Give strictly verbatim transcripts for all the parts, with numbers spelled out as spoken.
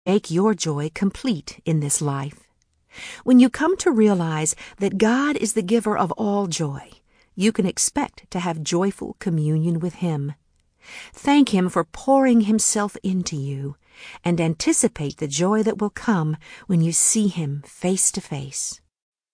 Make your joy complete in this life. When you come to realize that God is the giver of all joy, you can expect to have joyful communion with Him. Thank Him for pouring Himself into you, and anticipate the joy that will come when you see Him face to face.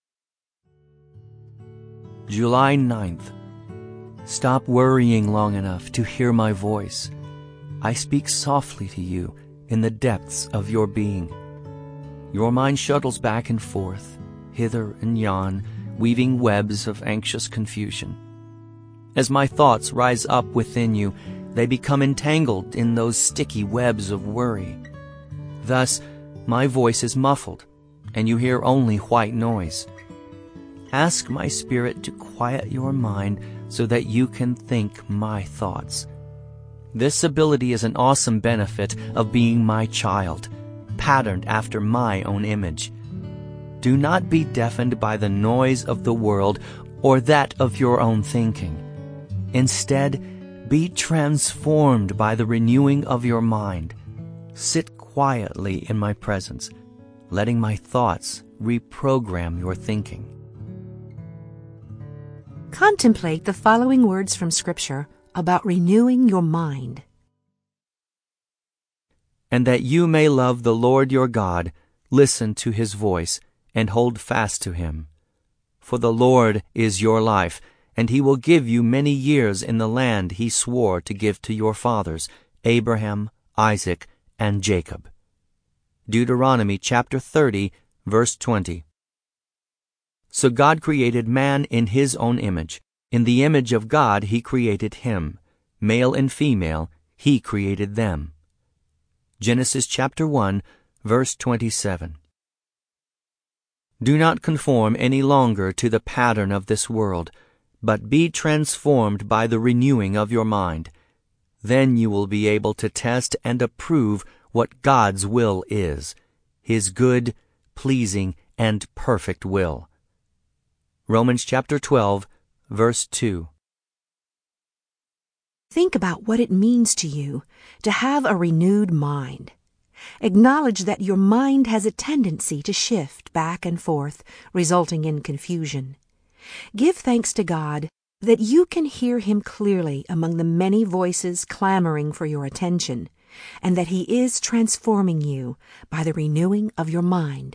July ninth. Stop worrying long enough to hear my voice. I speak softly to you in the depths of your being. Your mind shuttles back and forth, hither and yon, weaving webs of anxious confusion. As my thoughts rise up within you, they become entangled in those sticky webs of worry. Thus, my voice is muffled, and you hear only white noise. Ask my Spirit to quiet your mind so that you can think my thoughts. This ability is an awesome benefit of being my child, patterned after my own image. Do not be deafened by the noise of the world or that of your own thinking. Instead, be transformed by the renewing of your mind. Sit quietly in my presence, letting my thoughts reprogram your thinking. Contemplate the following words from Scripture about renewing your mind. And that you may love the Lord your God, listen to His voice, and hold fast to Him. For the Lord is your life, and He will give you many years in the land He swore to give to your fathers, Abraham, Isaac, and Jacob. Deuteronomy chapter thirty, verse twenty. So God created man in His own image. In the image of God He created him. Male and female He created them. Genesis chapter one, verse twenty-seven. Do not conform any longer to the pattern of this world, but be transformed by the renewing of your mind. Then you will be able to test and approve what God's will is, His good, pleasing, and perfect will. Romans chapter twelve, verse two. Think about what it means to you to have a renewed mind. Acknowledge that your mind has a tendency to shift back and forth, resulting in confusion. Give thanks to God that you can hear Him clearly among the many voices clamoring for your attention, and that He is transforming you by the renewing of your mind.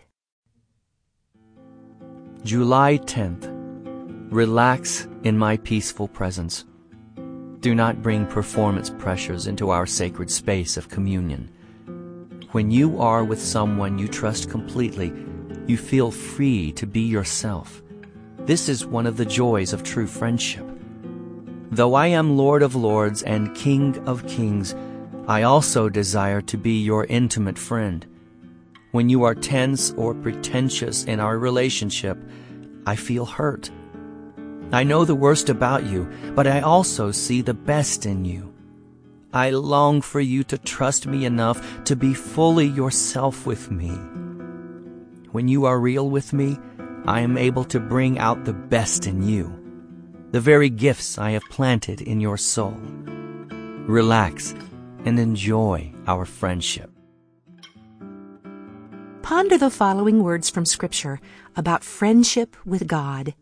July tenth. Relax in my peaceful presence. Do not bring performance pressures into our sacred space of communion. When you are with someone you trust completely, you feel free to be yourself. This is one of the joys of true friendship. Though I am Lord of Lords and King of Kings, I also desire to be your intimate friend. When you are tense or pretentious in our relationship, I feel hurt. I know the worst about you, but I also see the best in you. I long for you to trust me enough to be fully yourself with me. When you are real with me, I am able to bring out the best in you, the very gifts I have planted in your soul. Relax and enjoy our friendship. Ponder the following words from Scripture about friendship with God.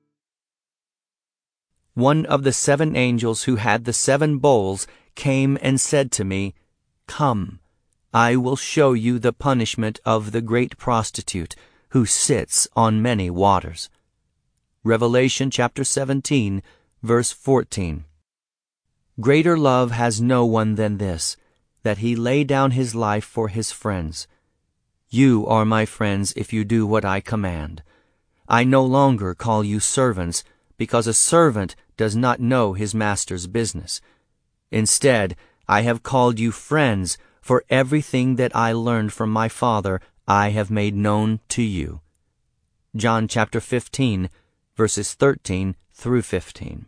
One of the seven angels who had the seven bowls came and said to me, Come, I will show you the punishment of the great prostitute who sits on many waters. Revelation chapter seventeen, verse fourteen. Greater love has no one than this, that he lay down his life for his friends. You are my friends if you do what I command. I no longer call you servants, because a servant does not know his master's business. Instead, I have called you friends, for everything that I learned from my Father I have made known to you. John chapter fifteen, verses thirteen through fifteen.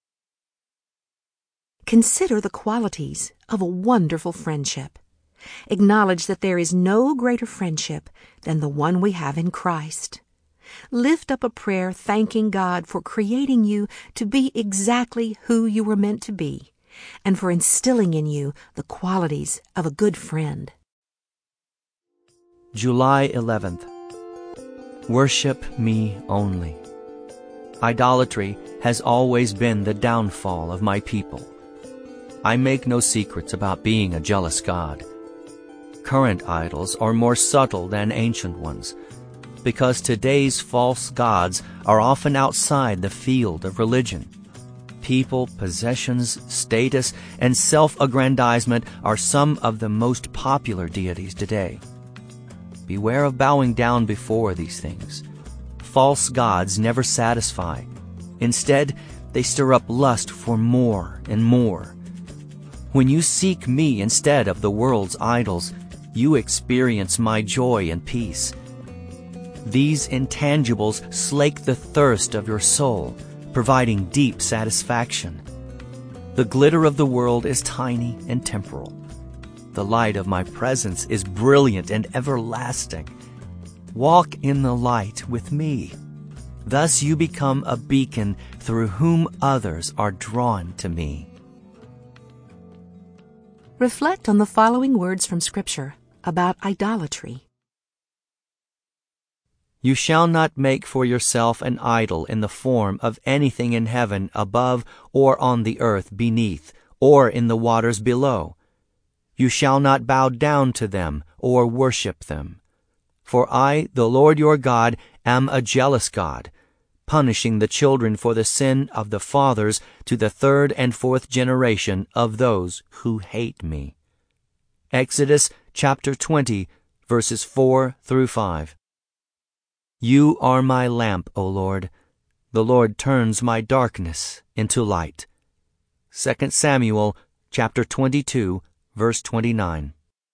Consider the qualities of a wonderful friendship. Acknowledge that there is no greater friendship than the one we have in Christ. Lift up a prayer thanking God for creating you to be exactly who you were meant to be, and for instilling in you the qualities of a good friend. July eleventh. Worship me only. Idolatry has always been the downfall of my people. I make no secrets about being a jealous God. Current idols are more subtle than ancient ones, because today's false gods are often outside the field of religion. People, possessions, status, and self-aggrandizement are some of the most popular deities today. Beware of bowing down before these things. False gods never satisfy. Instead, they stir up lust for more and more. When you seek me instead of the world's idols, you experience my joy and peace. These intangibles slake the thirst of your soul, providing deep satisfaction. The glitter of the world is tiny and temporal. The light of my presence is brilliant and everlasting. Walk in the light with me. Thus you become a beacon through whom others are drawn to me. Reflect on the following words from Scripture about idolatry. You shall not make for yourself an idol in the form of anything in heaven above, or on the earth beneath, or in the waters below. You shall not bow down to them or worship them. For I, the Lord your God, am a jealous God, punishing the children for the sin of the fathers to the third and fourth generation of those who hate me. Exodus chapter twenty, verses four through five. You are my lamp, O Lord. The Lord turns my darkness into light. Second Samuel chapter twenty-two, verse twenty-nine.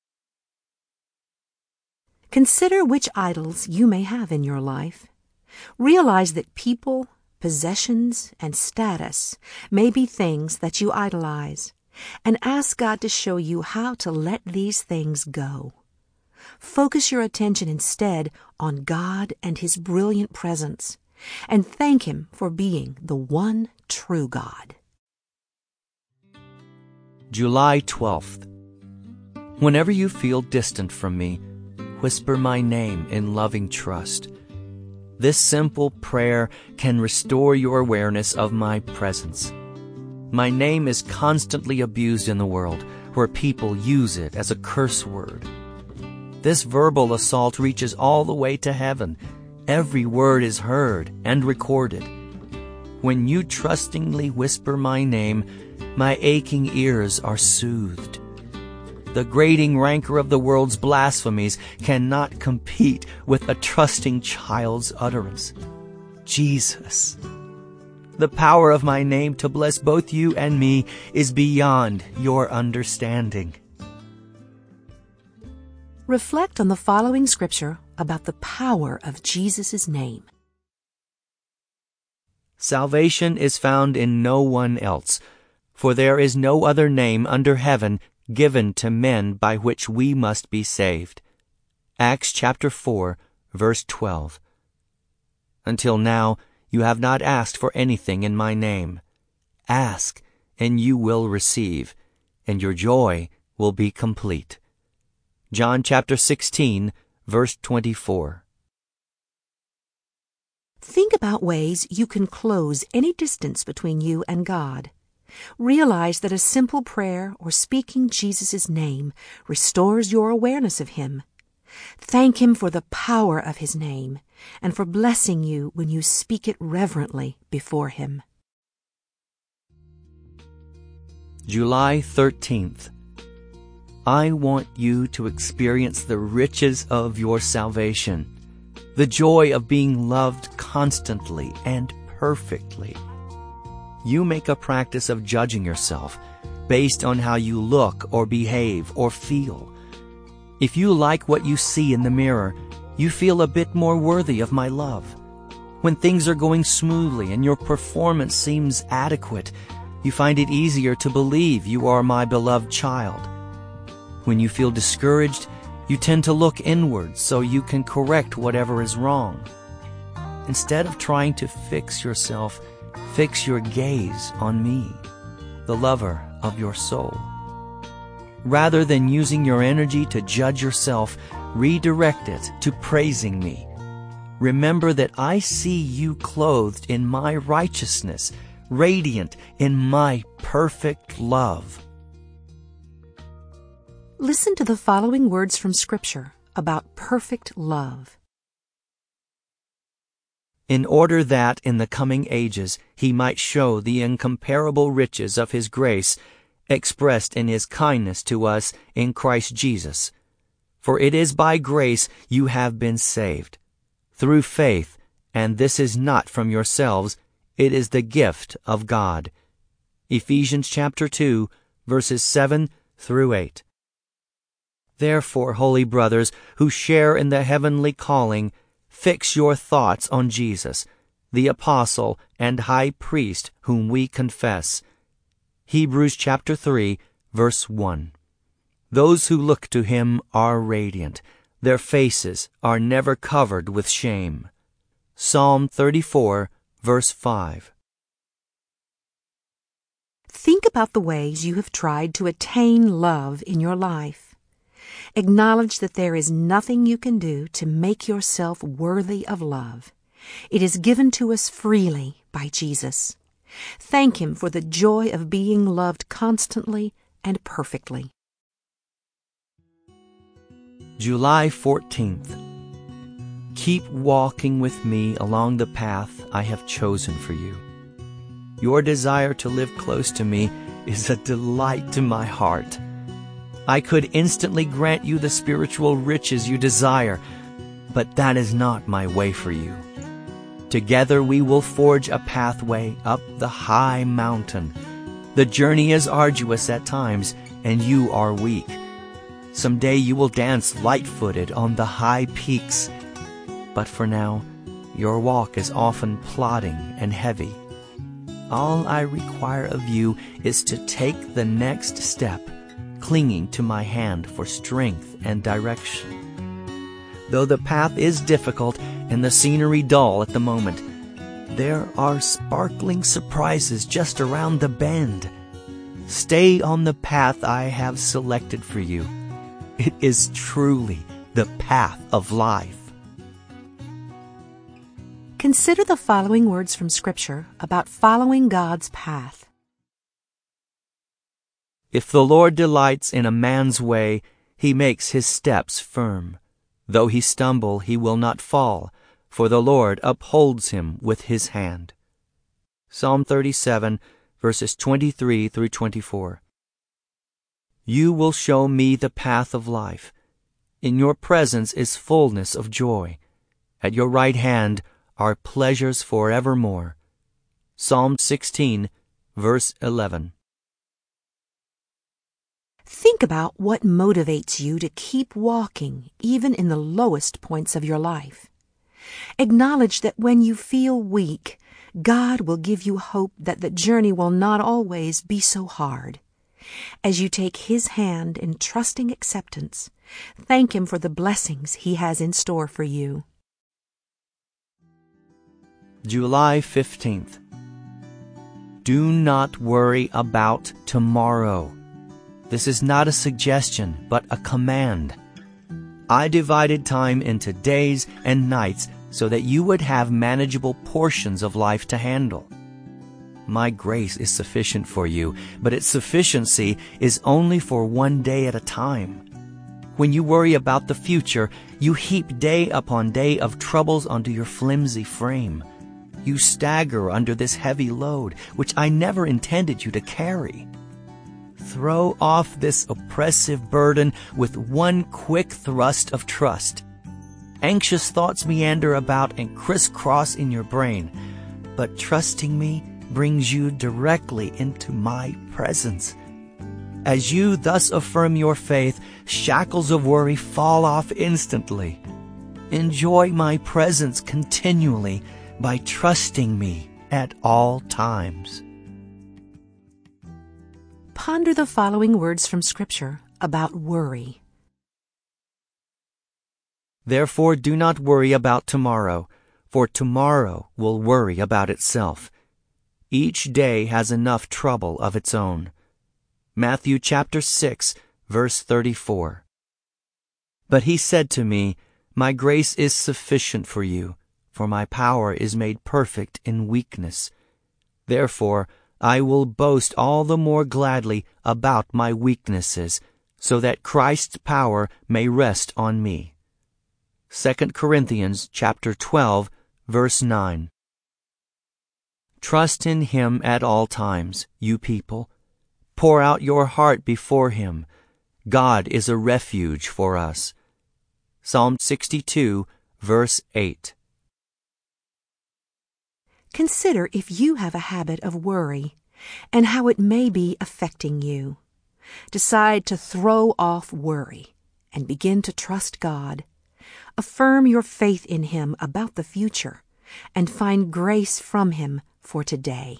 Consider which idols you may have in your life. Realize that people, possessions, and status may be things that you idolize, and ask God to show you how to let these things go. Focus your attention instead on God and His brilliant presence, and thank Him for being the one true God. July twelfth. Whenever you feel distant from me, whisper my name in loving trust. This simple prayer can restore your awareness of my presence. My name is constantly abused in the world, where people use it as a curse word. This verbal assault reaches all the way to heaven. Every word is heard and recorded. When you trustingly whisper my name, my aching ears are soothed. The grating rancor of the world's blasphemies cannot compete with a trusting child's utterance. Jesus. The power of my name to bless both you and me is beyond your understanding. Reflect on the following Scripture about the power of Jesus' name. Salvation is found in no one else, for there is no other name under heaven given to men by which we must be saved. Acts chapter four, verse twelve. Until now, you have not asked for anything in my name. Ask, and you will receive, and your joy will be complete. John chapter sixteen, verse twenty-four. Think about ways you can close any distance between you and God. Realize that a simple prayer or speaking Jesus' name restores your awareness of Him. Thank Him for the power of His name and for blessing you when you speak it reverently before Him. July thirteenth. I want you to experience the riches of your salvation, the joy of being loved constantly and perfectly. You make a practice of judging yourself based on how you look or behave or feel. If you like what you see in the mirror, you feel a bit more worthy of my love. When things are going smoothly and your performance seems adequate, you find it easier to believe you are my beloved child. When you feel discouraged, you tend to look inward so you can correct whatever is wrong. Instead of trying to fix yourself, fix your gaze on me, the lover of your soul. Rather than using your energy to judge yourself, Redirect it to praising me. Remember that I see you clothed in my righteousness, radiant in my perfect love. Listen to the following words from Scripture about perfect love. In order that in the coming ages he might show the incomparable riches of his grace, expressed in his kindness to us in Christ Jesus. For it is by grace you have been saved, through faith, and this is not from yourselves, it is the gift of God. Ephesians chapter two, verses seven through eight. Therefore, holy brothers, who share in the heavenly calling, fix your thoughts on Jesus, the apostle and high priest whom we confess. Hebrews chapter three, verse one. Those who look to him are radiant. Their faces are never covered with shame. Psalm thirty-four, verse five. Think about the ways you have tried to attain love in your life. Acknowledge that there is nothing you can do to make yourself worthy of love. It is given to us freely by Jesus. Thank him for the joy of being loved constantly and perfectly. July fourteenth. Keep walking with me along the path I have chosen for you. Your desire to live close to me is a delight to my heart. I could instantly grant you the spiritual riches you desire, but that is not my way for you. Together we will forge a pathway up the high mountain. The journey is arduous at times, and you are weak. Someday you will dance light-footed on the high peaks. But for now, your walk is often plodding and heavy. All I require of you is to take the next step, clinging to my hand for strength and direction. Though the path is difficult and the scenery dull at the moment, there are sparkling surprises just around the bend. Stay on the path I have selected for you. It is truly the path of life. Consider the following words from Scripture about following God's path. If the Lord delights in a man's way, he makes his steps firm. Though he stumble, he will not fall, for the Lord upholds him with his hand. Psalm thirty-seven, verses twenty-three through twenty-four. You will show me the path of life. In your presence is fullness of joy. At your right hand are pleasures forevermore. Psalm sixteen, verse eleven. Think about what motivates you to keep walking, even in the lowest points of your life. Acknowledge that when you feel weak, God will give you hope that the journey will not always be so hard. As you take his hand in trusting acceptance, thank him for the blessings he has in store for you. July fifteenth. Do not worry about tomorrow. This is not a suggestion, but a command. I divided time into days and nights so that you would have manageable portions of life to handle. My grace is sufficient for you, but its sufficiency is only for one day at a time. When you worry about the future, you heap day upon day of troubles onto your flimsy frame. You stagger under this heavy load, which I never intended you to carry. Throw off this oppressive burden with one quick thrust of trust. Anxious thoughts meander about and crisscross in your brain, but trusting me brings you directly into my presence. As you thus affirm your faith, shackles of worry fall off instantly. Enjoy my presence continually by trusting me at all times. Ponder the following words from Scripture about worry. Therefore do not worry about tomorrow, for tomorrow will worry about itself. Each day has enough trouble of its own. Matthew chapter six, verse thirty-four. But he said to me, My grace is sufficient for you, for my power is made perfect in weakness. Therefore, I will boast all the more gladly about my weaknesses, so that Christ's power may rest on me. Second Corinthians chapter twelve, verse nine. Trust in him at all times, you people. Pour out your heart before him. God is a refuge for us. Psalm sixty-two, verse eight. Consider if you have a habit of worry and how it may be affecting you. Decide to throw off worry and begin to trust God. Affirm your faith in him about the future and find grace from him for today.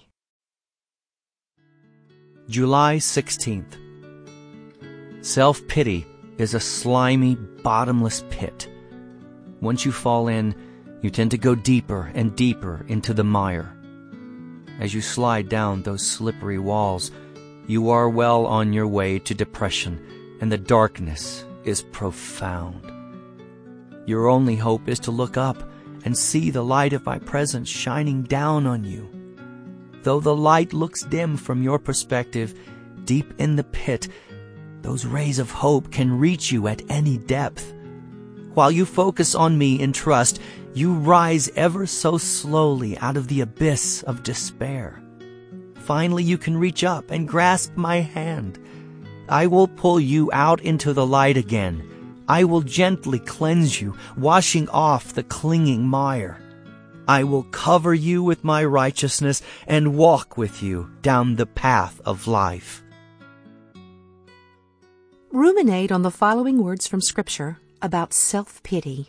July sixteenth. Self-pity is a slimy, bottomless pit. Once you fall in, you tend to go deeper and deeper into the mire. As you slide down those slippery walls, you are well on your way to depression, and the darkness is profound. Your only hope is to look up and see the light of my presence shining down on you. Though the light looks dim from your perspective, deep in the pit, those rays of hope can reach you at any depth. While you focus on me in trust, you rise ever so slowly out of the abyss of despair. Finally, you can reach up and grasp my hand. I will pull you out into the light again. I will gently cleanse you, washing off the clinging mire. I will cover you with my righteousness and walk with you down the path of life. Ruminate on the following words from Scripture about self-pity.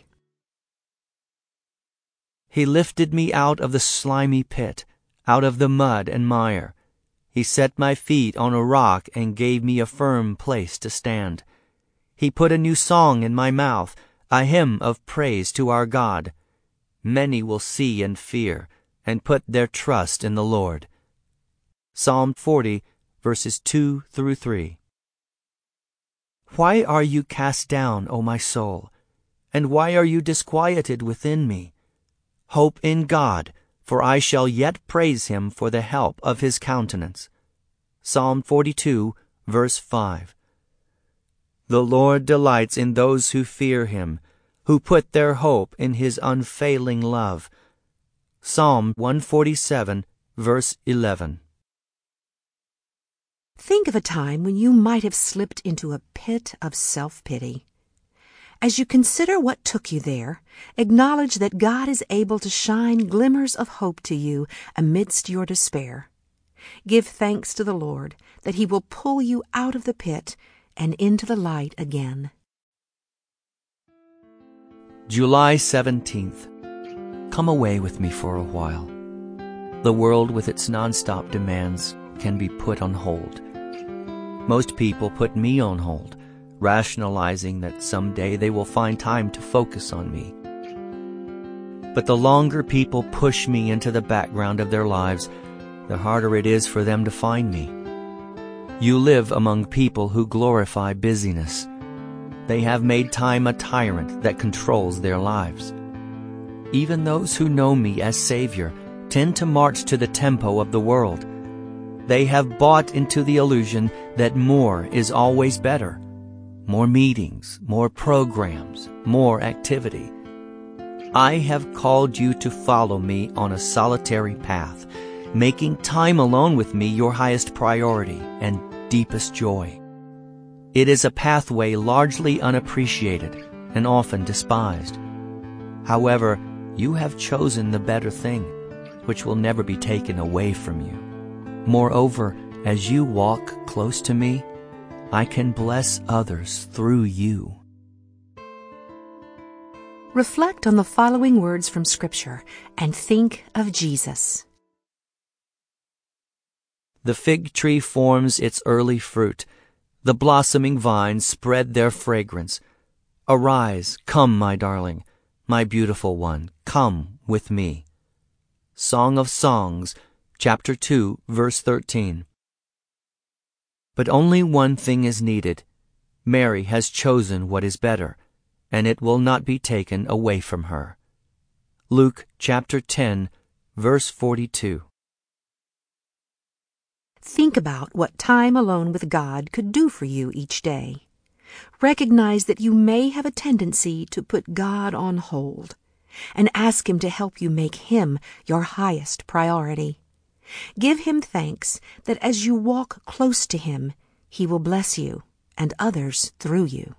He lifted me out of the slimy pit, out of the mud and mire. He set my feet on a rock and gave me a firm place to stand. He put a new song in my mouth, a hymn of praise to our God. Many will see and fear, and put their trust in the Lord. Psalm forty, verses two through three. Why are you cast down, O my soul? And why are you disquieted within me? Hope in God, for I shall yet praise him for the help of his countenance. Psalm forty-two, verse five. The Lord delights in those who fear him, who put their hope in his unfailing love. Psalm one forty-seven, verse eleven. Think of a time when you might have slipped into a pit of self-pity. As you consider what took you there, acknowledge that God is able to shine glimmers of hope to you amidst your despair. Give thanks to the Lord that he will pull you out of the pit and into the light again. July seventeenth. Come away with me for a while. The world with its nonstop demands can be put on hold. Most people put me on hold, rationalizing that someday they will find time to focus on me. But the longer people push me into the background of their lives, the harder it is for them to find me. You live among people who glorify busyness. They have made time a tyrant that controls their lives. Even those who know me as Savior tend to march to the tempo of the world. They have bought into the illusion that more is always better. More meetings, more programs, more activity. I have called you to follow me on a solitary path, making time alone with me your highest priority and deepest joy. It is a pathway largely unappreciated and often despised. However, you have chosen the better thing, which will never be taken away from you. Moreover, as you walk close to me, I can bless others through you. Reflect on the following words from Scripture and think of Jesus. The fig tree forms its early fruit. The blossoming vines spread their fragrance. Arise, come, my darling, my beautiful one, come with me. Song of Songs, chapter two, verse thirteen. But only one thing is needed. Mary has chosen what is better, and it will not be taken away from her. Luke chapter ten, verse forty-two. Think about what time alone with God could do for you each day. Recognize that you may have a tendency to put God on hold, and ask Him to help you make Him your highest priority. Give Him thanks that as you walk close to Him, He will bless you and others through you.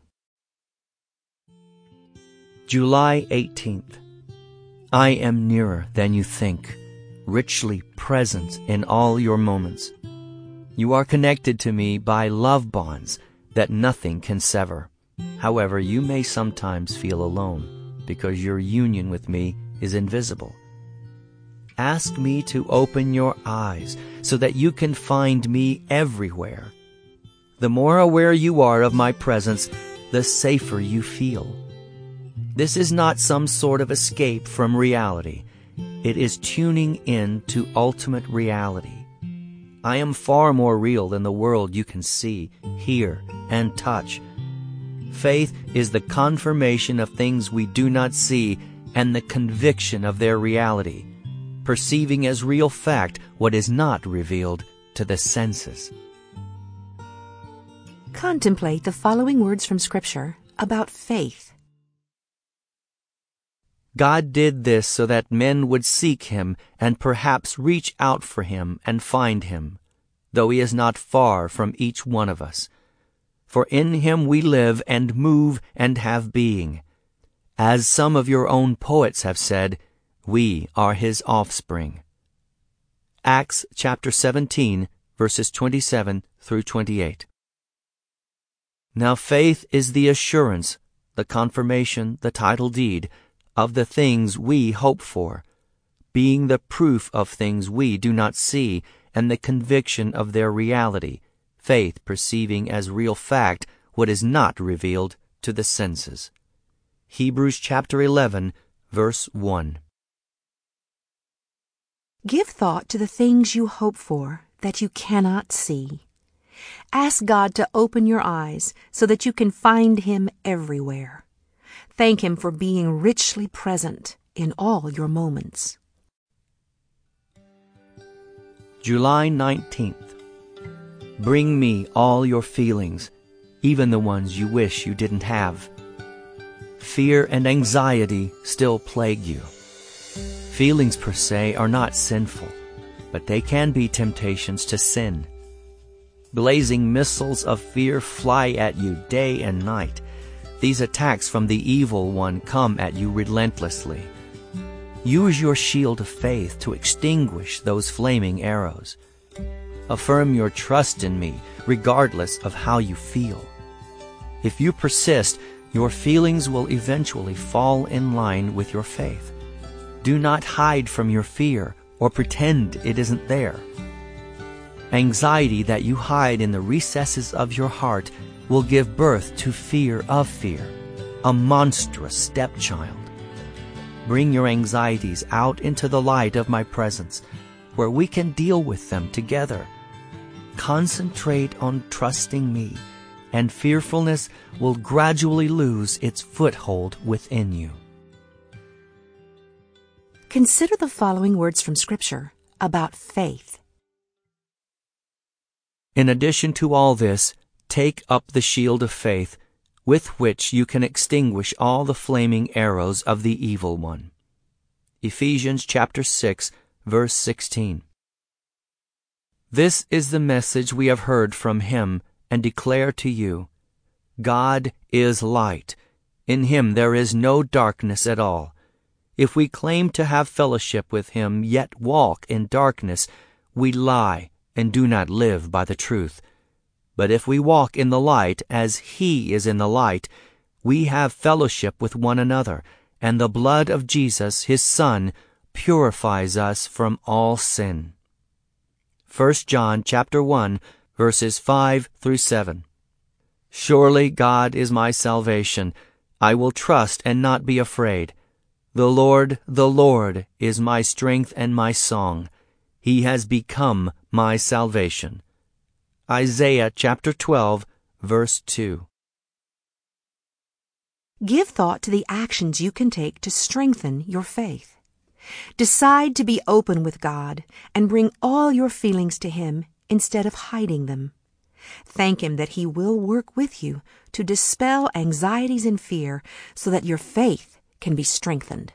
July eighteenth. I am nearer than you think, richly present in all your moments. You are connected to me by love bonds that nothing can sever. However, you may sometimes feel alone because your union with me is invisible. Ask me to open your eyes so that you can find me everywhere. The more aware you are of my presence, the safer you feel. This is not some sort of escape from reality. It is tuning in to ultimate reality. I am far more real than the world you can see, hear, and touch. Faith is the confirmation of things we do not see and the conviction of their reality, perceiving as real fact what is not revealed to the senses. Contemplate the following words from Scripture about faith. God did this so that men would seek Him and perhaps reach out for Him and find Him, though He is not far from each one of us. For in Him we live and move and have being. As some of your own poets have said, we are His offspring. Acts chapter seventeen, verses twenty-seven through twenty-eight. Now faith is the assurance, the confirmation, the title deed, of the things we hope for, being the proof of things we do not see, and the conviction of their reality, faith perceiving as real fact what is not revealed to the senses. Hebrews chapter eleven, verse one. Give thought to the things you hope for that you cannot see. Ask God to open your eyes so that you can find Him everywhere. Thank Him for being richly present in all your moments. July nineteenth. Bring me all your feelings, even the ones you wish you didn't have. Fear and anxiety still plague you. Feelings per se are not sinful, but they can be temptations to sin. Blazing missiles of fear fly at you day and night. These attacks from the evil one come at you relentlessly. Use your shield of faith to extinguish those flaming arrows. Affirm your trust in me, regardless of how you feel. If you persist, your feelings will eventually fall in line with your faith. Do not hide from your fear or pretend it isn't there. Anxiety that you hide in the recesses of your heart will give birth to fear of fear, a monstrous stepchild. Bring your anxieties out into the light of my presence, where we can deal with them together. Concentrate on trusting me, and fearfulness will gradually lose its foothold within you. Consider the following words from Scripture about faith. In addition to all this, take up the shield of faith, with which you can extinguish all the flaming arrows of the evil one. Ephesians chapter six, verse sixteen. This is the message we have heard from Him and declare to you. God is light. In Him there is no darkness at all. If we claim to have fellowship with Him, yet walk in darkness, we lie and do not live by the truth. But if we walk in the light as He is in the light, we have fellowship with one another, and the blood of Jesus, His Son, purifies us from all sin. First John chapter one, verses five through seven. Surely God is my salvation. I will trust and not be afraid. The Lord, the Lord, is my strength and my song. He has become my salvation. Isaiah chapter twelve, verse two. Give thought to the actions you can take to strengthen your faith. Decide to be open with God and bring all your feelings to Him instead of hiding them. Thank Him that He will work with you to dispel anxieties and fear so that your faith can be strengthened.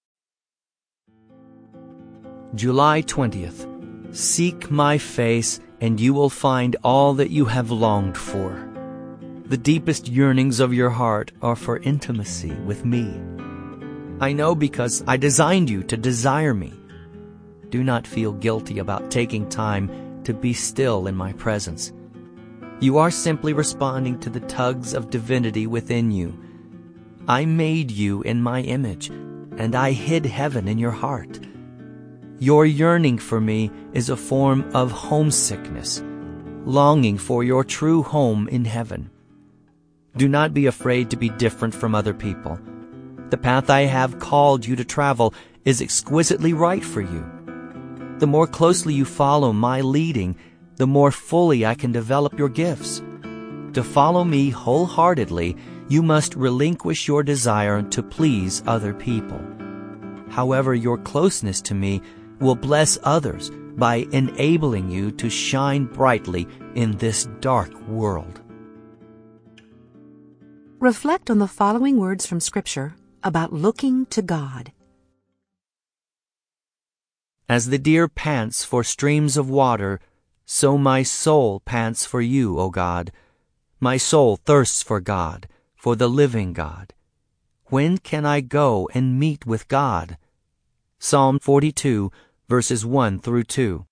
July twentieth. Seek my face, and you will find all that you have longed for. The deepest yearnings of your heart are for intimacy with me. I know because I designed you to desire me. Do not feel guilty about taking time to be still in my presence. You are simply responding to the tugs of divinity within you. I made you in my image, and I hid heaven in your heart. Your yearning for me is a form of homesickness, longing for your true home in heaven. Do not be afraid to be different from other people. The path I have called you to travel is exquisitely right for you. The more closely you follow my leading, the more fully I can develop your gifts. To follow me wholeheartedly, you must relinquish your desire to please other people. However, your closeness to me will bless others by enabling you to shine brightly in this dark world. Reflect on the following words from Scripture about looking to God. As the deer pants for streams of water, so my soul pants for you, O God. My soul thirsts for God, for the living God. When can I go and meet with God? Psalm forty-two, verses one through two.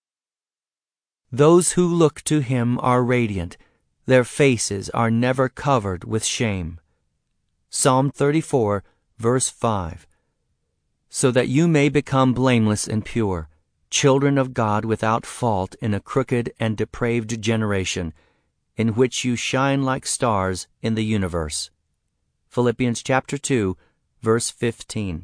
Those who look to Him are radiant. Their faces are never covered with shame. Psalm thirty-four, verse five. So that you may become blameless and pure, children of God without fault in a crooked and depraved generation, in which you shine like stars in the universe. Philippians chapter two, verse fifteen.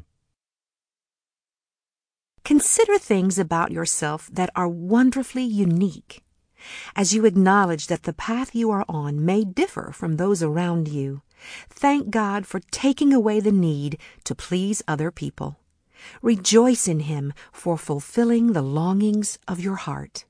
Consider things about yourself that are wonderfully unique. As you acknowledge that the path you are on may differ from those around you, thank God for taking away the need to please other people. Rejoice in Him for fulfilling the longings of your heart.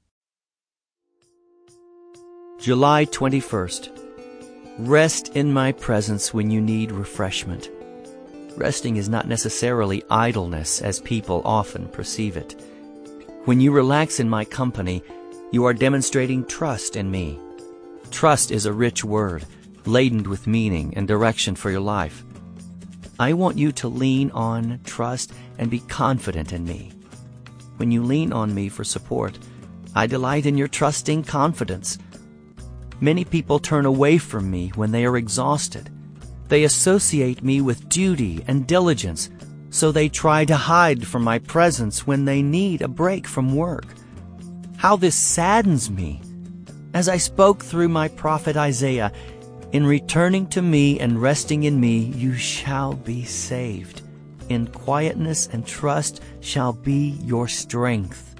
July twenty-first. Rest in my presence when you need refreshment. Resting is not necessarily idleness as people often perceive it. When you relax in my company, you are demonstrating trust in me. Trust is a rich word, laden with meaning and direction for your life. I want you to lean on, trust, and be confident in me. When you lean on me for support, I delight in your trusting confidence. Many people turn away from me when they are exhausted. They associate me with duty and diligence, so they try to hide from my presence when they need a break from work. How this saddens me! As I spoke through my prophet Isaiah, in returning to me and resting in me, you shall be saved. In quietness and trust shall be your strength.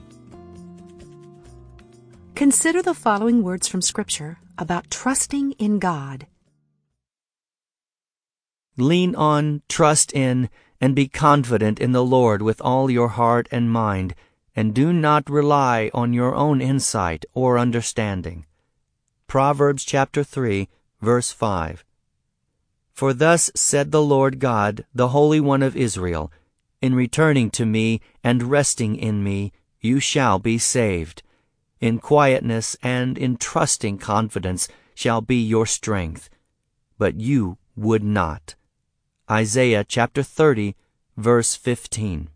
Consider the following words from Scripture about trusting in God. Lean on, trust in, and be confident in the Lord with all your heart and mind, and do not rely on your own insight or understanding. Proverbs chapter three, verse five. For thus said the Lord God, the Holy One of Israel, in returning to me and resting in me, you shall be saved. In quietness and in trusting confidence shall be your strength. But you would not. Isaiah chapter thirty, verse fifteen.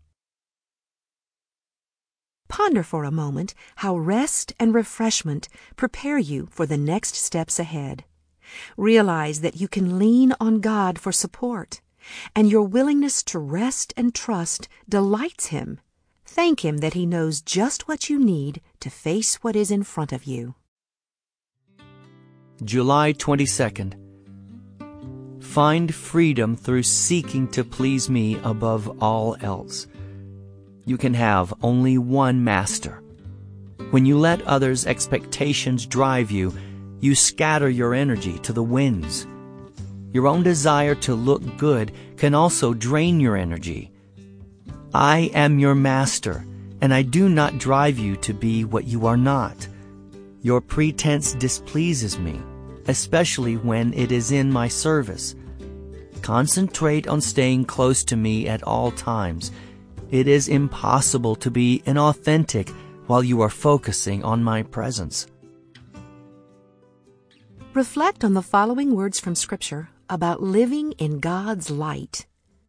Ponder for a moment how rest and refreshment prepare you for the next steps ahead. Realize that you can lean on God for support, and your willingness to rest and trust delights Him. Thank Him that He knows just what you need to face what is in front of you. July twenty-second. Find freedom through seeking to please me above all else. You can have only one master. When you let others' expectations drive you, you scatter your energy to the winds. Your own desire to look good can also drain your energy. I am your master, and I do not drive you to be what you are not. Your pretense displeases me, especially when it is in my service. Concentrate on staying close to me at all times. It is impossible to be inauthentic while you are focusing on my presence. Reflect on the following words from Scripture about living in God's light.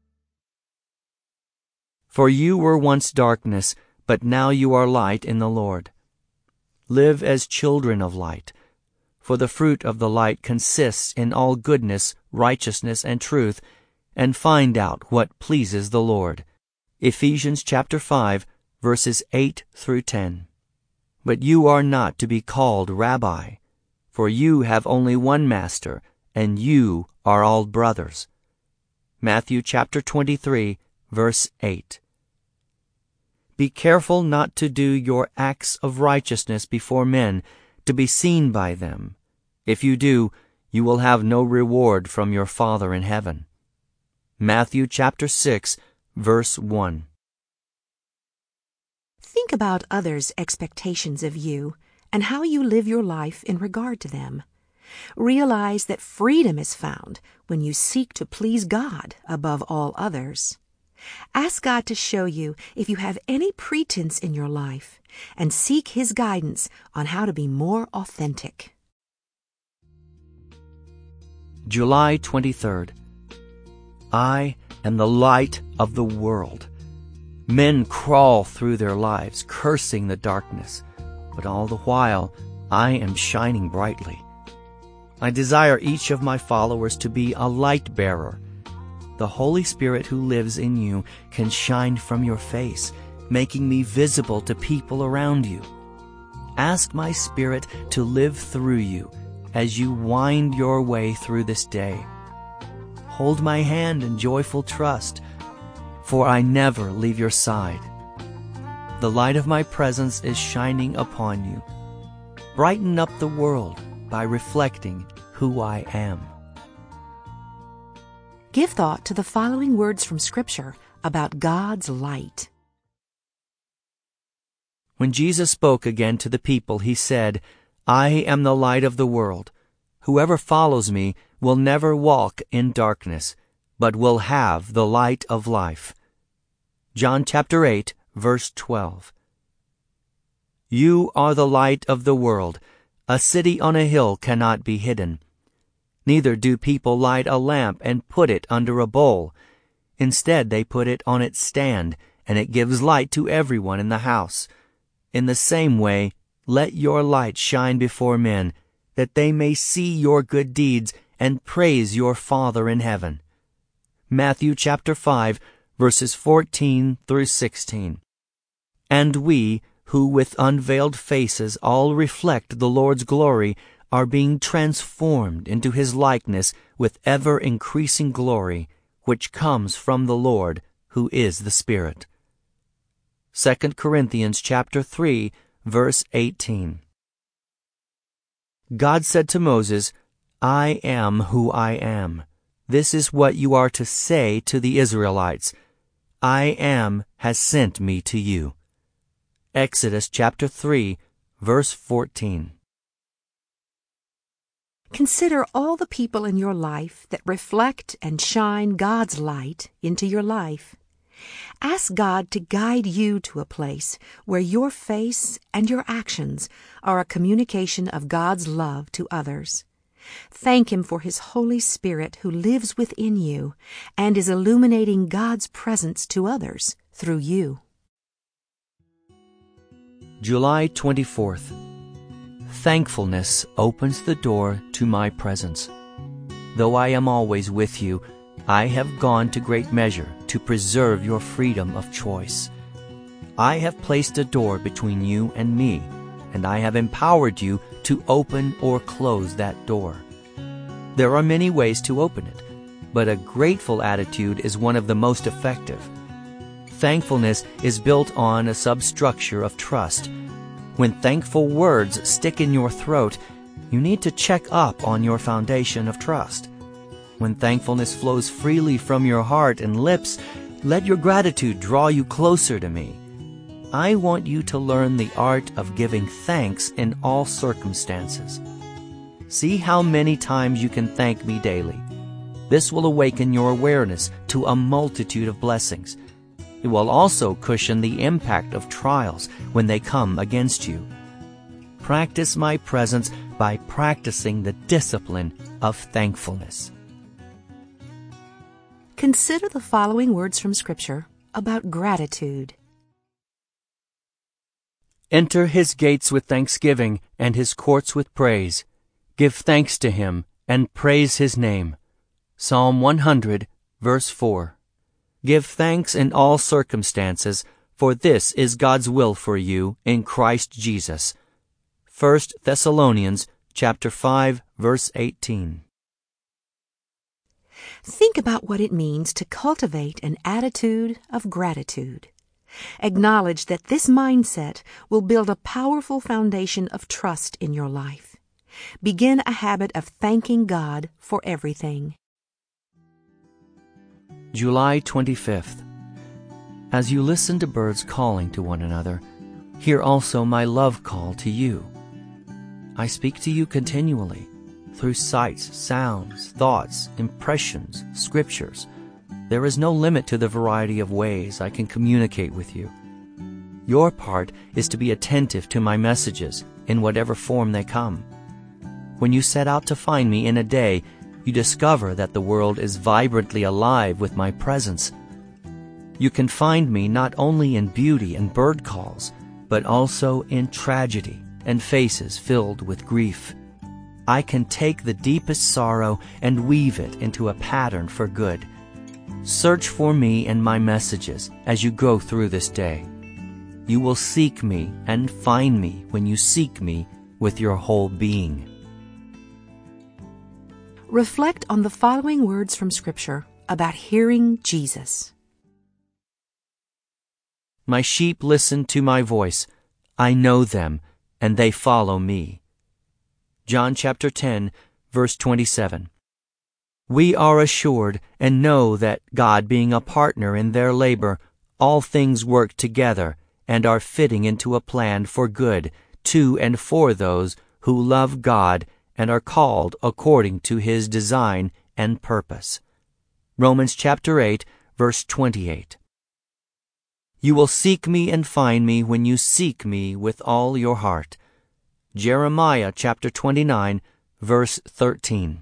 For you were once darkness, but now you are light in the Lord. Live as children of light, for the fruit of the light consists in all goodness, righteousness, and truth, and find out what pleases the Lord. Ephesians chapter five, verses eight through ten. But you are not to be called Rabbi, for you have only one master, and you are all brothers. Matthew chapter twenty-three, verse eight. Be careful not to do your acts of righteousness before men, to be seen by them. If you do, you will have no reward from your Father in heaven. Matthew chapter six, verse one. Think about others' expectations of you and how you live your life in regard to them. Realize that freedom is found when you seek to please God above all others. Ask God to show you if you have any pretense in your life and seek His guidance on how to be more authentic. July twenty-third. I am the light of the world. Men crawl through their lives cursing the darkness, but all the while I am shining brightly. I desire each of my followers to be a light bearer. The Holy Spirit who lives in you can shine from your face, making me visible to people around you. Ask my Spirit to live through you as you wind your way through this day. Hold my hand in joyful trust, for I never leave your side. The light of my presence is shining upon you. Brighten up the world by reflecting who I am. Give thought to the following words from Scripture about God's light. When Jesus spoke again to the people, he said, I am the light of the world. Whoever follows me will never walk in darkness, but will have the light of life. John chapter eight, verse twelve. You are the light of the world. A city on a hill cannot be hidden. Neither do people light a lamp and put it under a bowl. Instead, they put it on its stand, and it gives light to everyone in the house. In the same way, let your light shine before men, that they may see your good deeds and praise your Father in heaven. Matthew chapter five, verses fourteen through sixteen. And we, who with unveiled faces all reflect the Lord's glory, are being transformed into His likeness with ever-increasing glory, which comes from the Lord, who is the Spirit. Second Corinthians chapter three, verse eighteen. God said to Moses, I am who I am. This is what you are to say to the Israelites. I am has sent me to you. Exodus chapter three, verse fourteen. Consider all the people in your life that reflect and shine God's light into your life. Ask God to guide you to a place where your face and your actions are a communication of God's love to others. Thank Him for His Holy Spirit who lives within you and is illuminating God's presence to others through you. July twenty-fourth. Thankfulness opens the door to my presence. Though I am always with you, I have gone to great measure to preserve your freedom of choice. I have placed a door between you and me, and I have empowered you to open or close that door. There are many ways to open it, but a grateful attitude is one of the most effective. Thankfulness is built on a substructure of trust. When thankful words stick in your throat, you need to check up on your foundation of trust. When thankfulness flows freely from your heart and lips, let your gratitude draw you closer to me. I want you to learn the art of giving thanks in all circumstances. See how many times you can thank me daily. This will awaken your awareness to a multitude of blessings. It will also cushion the impact of trials when they come against you. Practice my presence by practicing the discipline of thankfulness. Consider the following words from Scripture about gratitude. Enter his gates with thanksgiving and his courts with praise. Give thanks to him and praise his name. Psalm one hundred, verse four. Give thanks in all circumstances, for this is God's will for you in Christ Jesus. First Thessalonians chapter five, verse eighteen. Think about what it means to cultivate an attitude of gratitude. Acknowledge that this mindset will build a powerful foundation of trust in your life. Begin a habit of thanking God for everything. July twenty-fifth. As you listen to birds calling to one another, hear also my love call to you. I speak to you continually, through sights, sounds, thoughts, impressions, scriptures. There is no limit to the variety of ways I can communicate with you. Your part is to be attentive to my messages in whatever form they come. When you set out to find me in a day, you discover that the world is vibrantly alive with my presence. You can find me not only in beauty and bird calls, but also in tragedy and faces filled with grief. I can take the deepest sorrow and weave it into a pattern for good. Search for me and my messages as you go through this day. You will seek me and find me when you seek me with your whole being. Reflect on the following words from Scripture about hearing Jesus. My sheep listen to my voice. I know them, and they follow me. John chapter ten, verse twenty-seven. We are assured and know that God being a partner in their labor, all things work together and are fitting into a plan for good to and for those who love God and are called according to his design and purpose. Romans chapter eight, verse twenty-eight. You will seek me and find me when you seek me with all your heart. Jeremiah chapter twenty-nine, verse thirteen.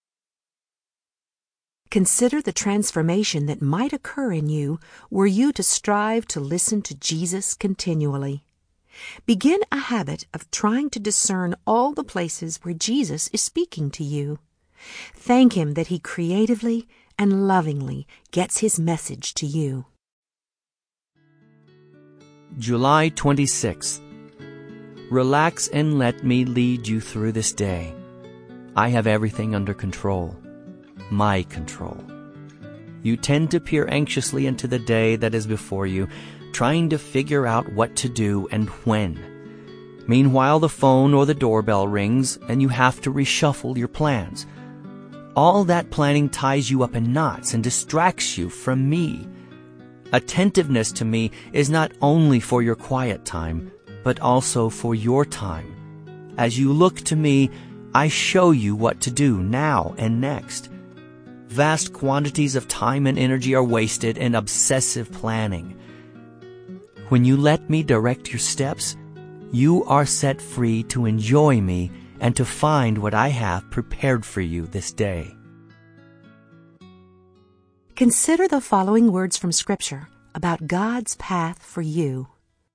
Consider the transformation that might occur in you were you to strive to listen to Jesus continually. Begin a habit of trying to discern all the places where Jesus is speaking to you. Thank him that he creatively and lovingly gets his message to you. July twenty-sixth. Relax and let me lead you through this day. I have everything under control. My control. You tend to peer anxiously into the day that is before you, trying to figure out what to do and when. Meanwhile, the phone or the doorbell rings and you have to reshuffle your plans. All that planning ties you up in knots and distracts you from me. Attentiveness to me is not only for your quiet time, but also for your time. As you look to me, I show you what to do now and next. Vast quantities of time and energy are wasted in obsessive planning. When you let me direct your steps, you are set free to enjoy me and to find what I have prepared for you this day. Consider the following words from Scripture about God's path for you.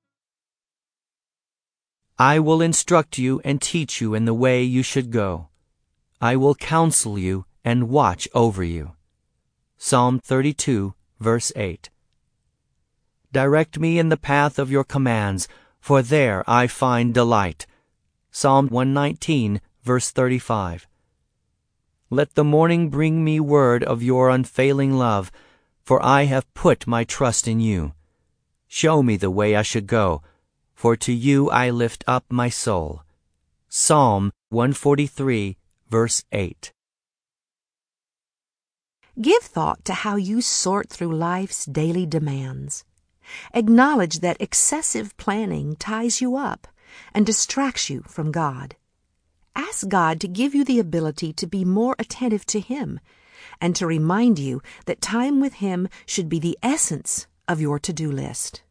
I will instruct you and teach you in the way you should go. I will counsel you and watch over you. Psalm thirty-two, verse eight. Direct me in the path of your commands, for there I find delight. Psalm one nineteen, verse thirty-five. Let the morning bring me word of your unfailing love, for I have put my trust in you. Show me the way I should go, for to you I lift up my soul. Psalm one forty-three, verse eight. Give thought to how you sort through life's daily demands. Acknowledge that excessive planning ties you up and distracts you from God. Ask God to give you the ability to be more attentive to Him and to remind you that time with Him should be the essence of your to-do list.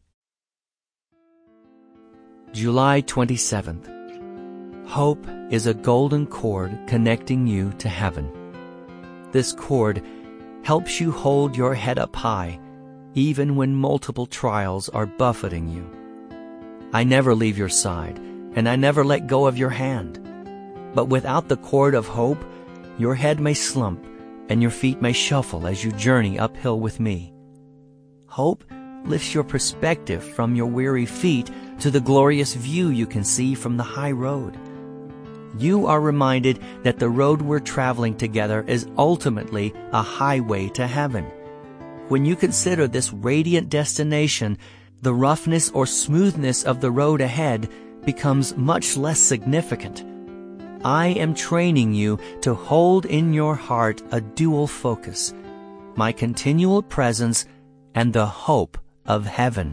July twenty-seventh. Hope is a golden cord connecting you to heaven. This cord helps you hold your head up high, even when multiple trials are buffeting you. I never leave your side, and I never let go of your hand. But without the cord of hope, your head may slump, and your feet may shuffle as you journey uphill with me. Hope lifts your perspective from your weary feet to the glorious view you can see from the high road. You are reminded that the road we're traveling together is ultimately a highway to heaven. When you consider this radiant destination, the roughness or smoothness of the road ahead becomes much less significant. I am training you to hold in your heart a dual focus, my continual presence and the hope of heaven.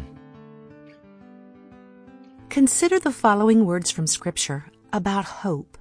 Consider the following words from Scripture about hope.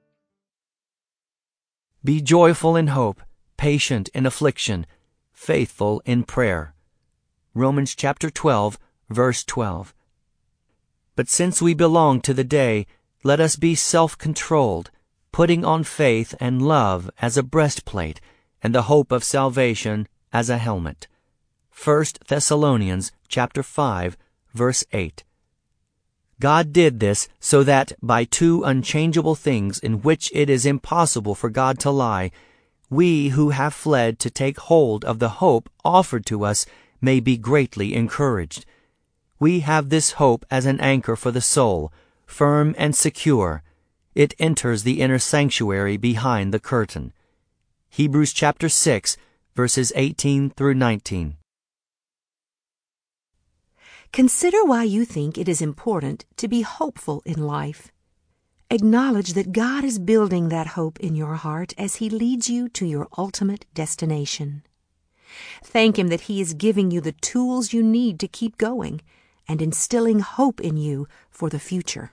Be joyful in hope, patient in affliction, faithful in prayer. Romans chapter twelve, verse twelve. But since we belong to the day, let us be self-controlled, putting on faith and love as a breastplate, and the hope of salvation as a helmet. First Thessalonians chapter five, verse eight. God did this so that by two unchangeable things in which it is impossible for God to lie, we who have fled to take hold of the hope offered to us may be greatly encouraged. We have this hope as an anchor for the soul, firm and secure. It enters the inner sanctuary behind the curtain. Hebrews chapter six, verses eighteen through nineteen. Consider why you think it is important to be hopeful in life. Acknowledge that God is building that hope in your heart as He leads you to your ultimate destination. Thank Him that He is giving you the tools you need to keep going and instilling hope in you for the future.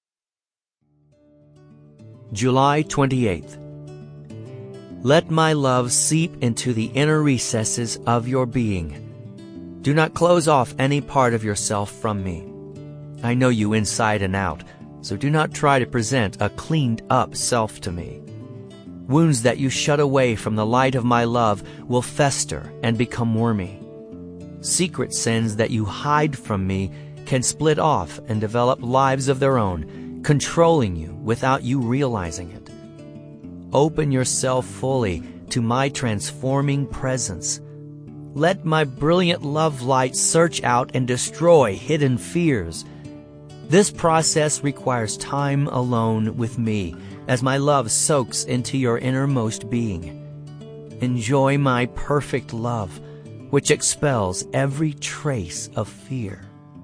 July twenty-eighth. Let my love seep into the inner recesses of your being. Do not close off any part of yourself from me. I know you inside and out, so do not try to present a cleaned-up self to me. Wounds that you shut away from the light of my love will fester and become wormy. Secret sins that you hide from me can split off and develop lives of their own, controlling you without you realizing it. Open yourself fully to my transforming presence. Let my brilliant love light search out and destroy hidden fears. This process requires time alone with me as my love soaks into your innermost being. Enjoy my perfect love, which expels every trace of fear.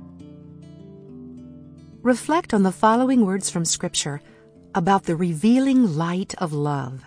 Reflect on the following words from Scripture about the revealing light of love.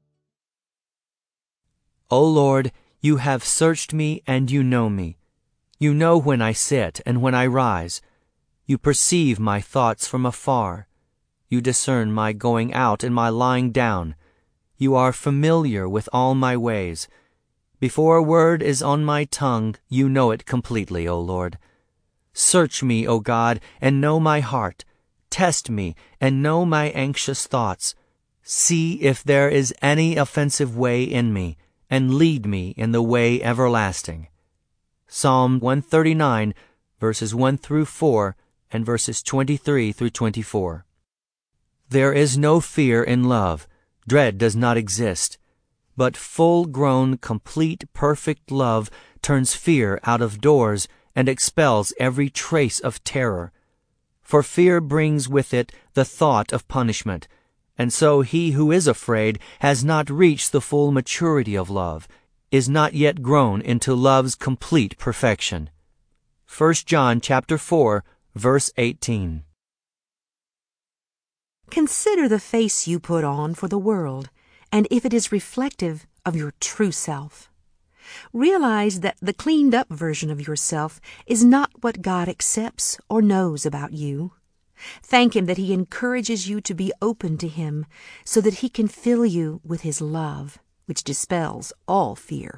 O Lord, you have searched me and you know me. You know when I sit and when I rise. You perceive my thoughts from afar. You discern my going out and my lying down. You are familiar with all my ways. Before a word is on my tongue, you know it completely, O Lord. Search me, O God, and know my heart. Test me and know my anxious thoughts. See if there is any offensive way in me, and lead me in the way everlasting. Psalm one thirty-nine, verses one through four, and verses twenty-three through twenty-four. There is no fear in love. Dread does not exist. But full-grown, complete, perfect love turns fear out of doors and expels every trace of terror. For fear brings with it the thought of punishment, and so he who is afraid has not reached the full maturity of love, is not yet grown into love's complete perfection. First John chapter four, verse eighteen. Consider the face you put on for the world, and if it is reflective of your true self. Realize that the cleaned-up version of yourself is not what God accepts or knows about you. Thank Him that He encourages you to be open to Him so that He can fill you with His love, which dispels all fear.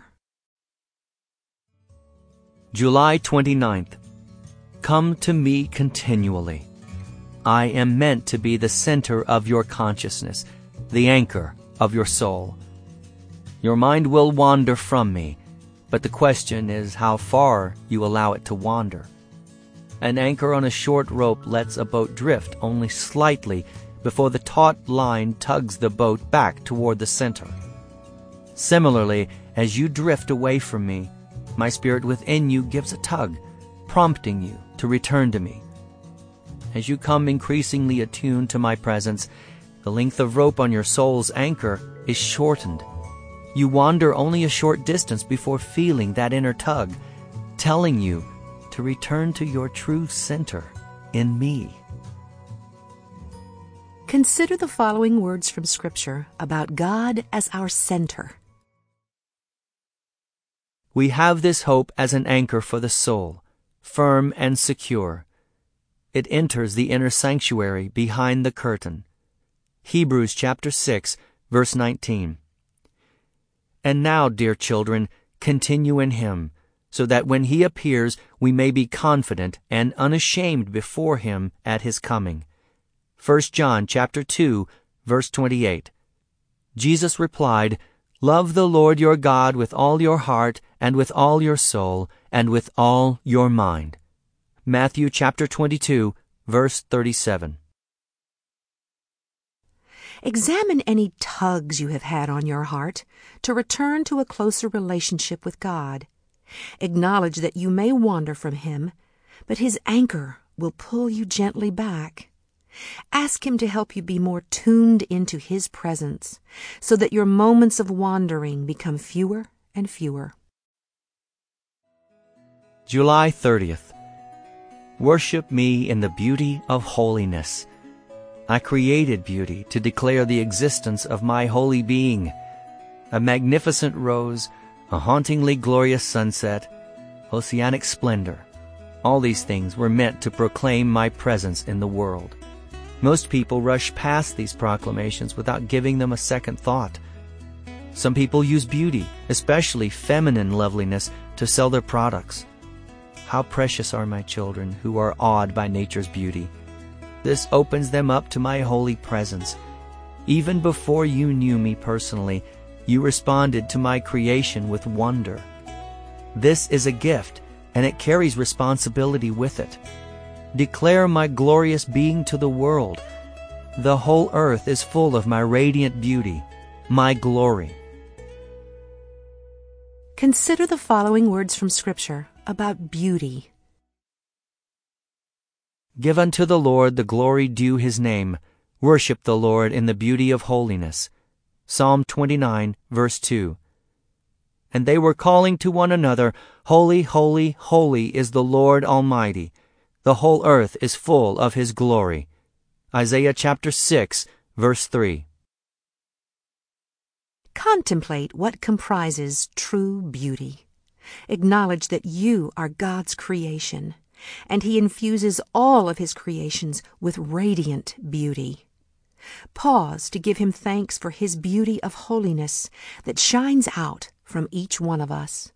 July twenty-ninth. Come to me continually. I am meant to be the center of your consciousness, the anchor of your soul. Your mind will wander from me, but the question is how far you allow it to wander. An anchor on a short rope lets a boat drift only slightly before the taut line tugs the boat back toward the center. Similarly, as you drift away from me, my spirit within you gives a tug, prompting you to return to me. As you come increasingly attuned to my presence, the length of rope on your soul's anchor is shortened. You wander only a short distance before feeling that inner tug, telling you to return to your true center in me. Consider the following words from Scripture about God as our center. We have this hope as an anchor for the soul, firm and secure. It enters the inner sanctuary behind the curtain. Hebrews chapter six, verse nineteen. And now, dear children, continue in Him, so that when He appears we may be confident and unashamed before Him at His coming. First John chapter two, verse twenty-eight. Jesus replied, Love the Lord your God with all your heart and with all your soul and with all your mind. Matthew chapter twenty-two, verse thirty-seven. Examine any tugs you have had on your heart to return to a closer relationship with God. Acknowledge that you may wander from Him, but His anchor will pull you gently back. Ask Him to help you be more tuned into His presence so that your moments of wandering become fewer and fewer. July thirtieth. Worship me in the beauty of holiness. I created beauty to declare the existence of my holy being. A magnificent rose, a hauntingly glorious sunset, oceanic splendor. All these things were meant to proclaim my presence in the world. Most people rush past these proclamations without giving them a second thought. Some people use beauty, especially feminine loveliness, to sell their products. How precious are my children who are awed by nature's beauty. This opens them up to my holy presence. Even before you knew me personally, you responded to my creation with wonder. This is a gift, and it carries responsibility with it. Declare my glorious being to the world. The whole earth is full of my radiant beauty, my glory. Consider the following words from Scripture about beauty. Give unto the Lord the glory due His name. Worship the Lord in the beauty of holiness. Psalm twenty-nine, verse two. And they were calling to one another, Holy, holy, holy is the Lord Almighty. The whole earth is full of His glory. Isaiah chapter six, verse three. Contemplate what comprises true beauty. Acknowledge that you are God's creation, and He infuses all of His creations with radiant beauty. Pause to give Him thanks for His beauty of holiness that shines out from each one of us.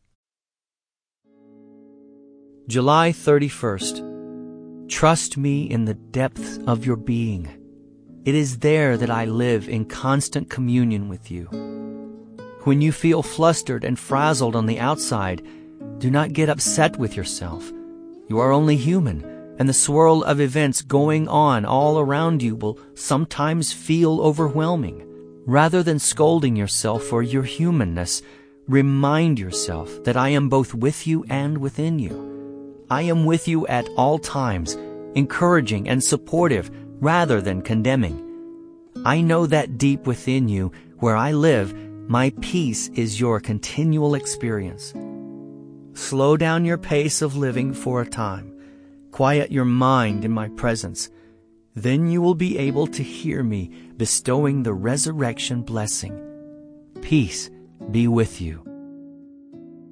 July thirty-first. Trust me in the depths of your being. It is there that I live in constant communion with you. When you feel flustered and frazzled on the outside, do not get upset with yourself. You are only human, and the swirl of events going on all around you will sometimes feel overwhelming. Rather than scolding yourself for your humanness, remind yourself that I am both with you and within you. I am with you at all times, encouraging and supportive rather than condemning. I know that deep within you, where I live, my peace is your continual experience. Slow down your pace of living for a time. Quiet your mind in my presence. Then you will be able to hear me bestowing the resurrection blessing. Peace be with you.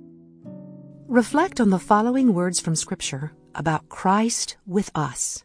Reflect on the following words from Scripture about Christ with us.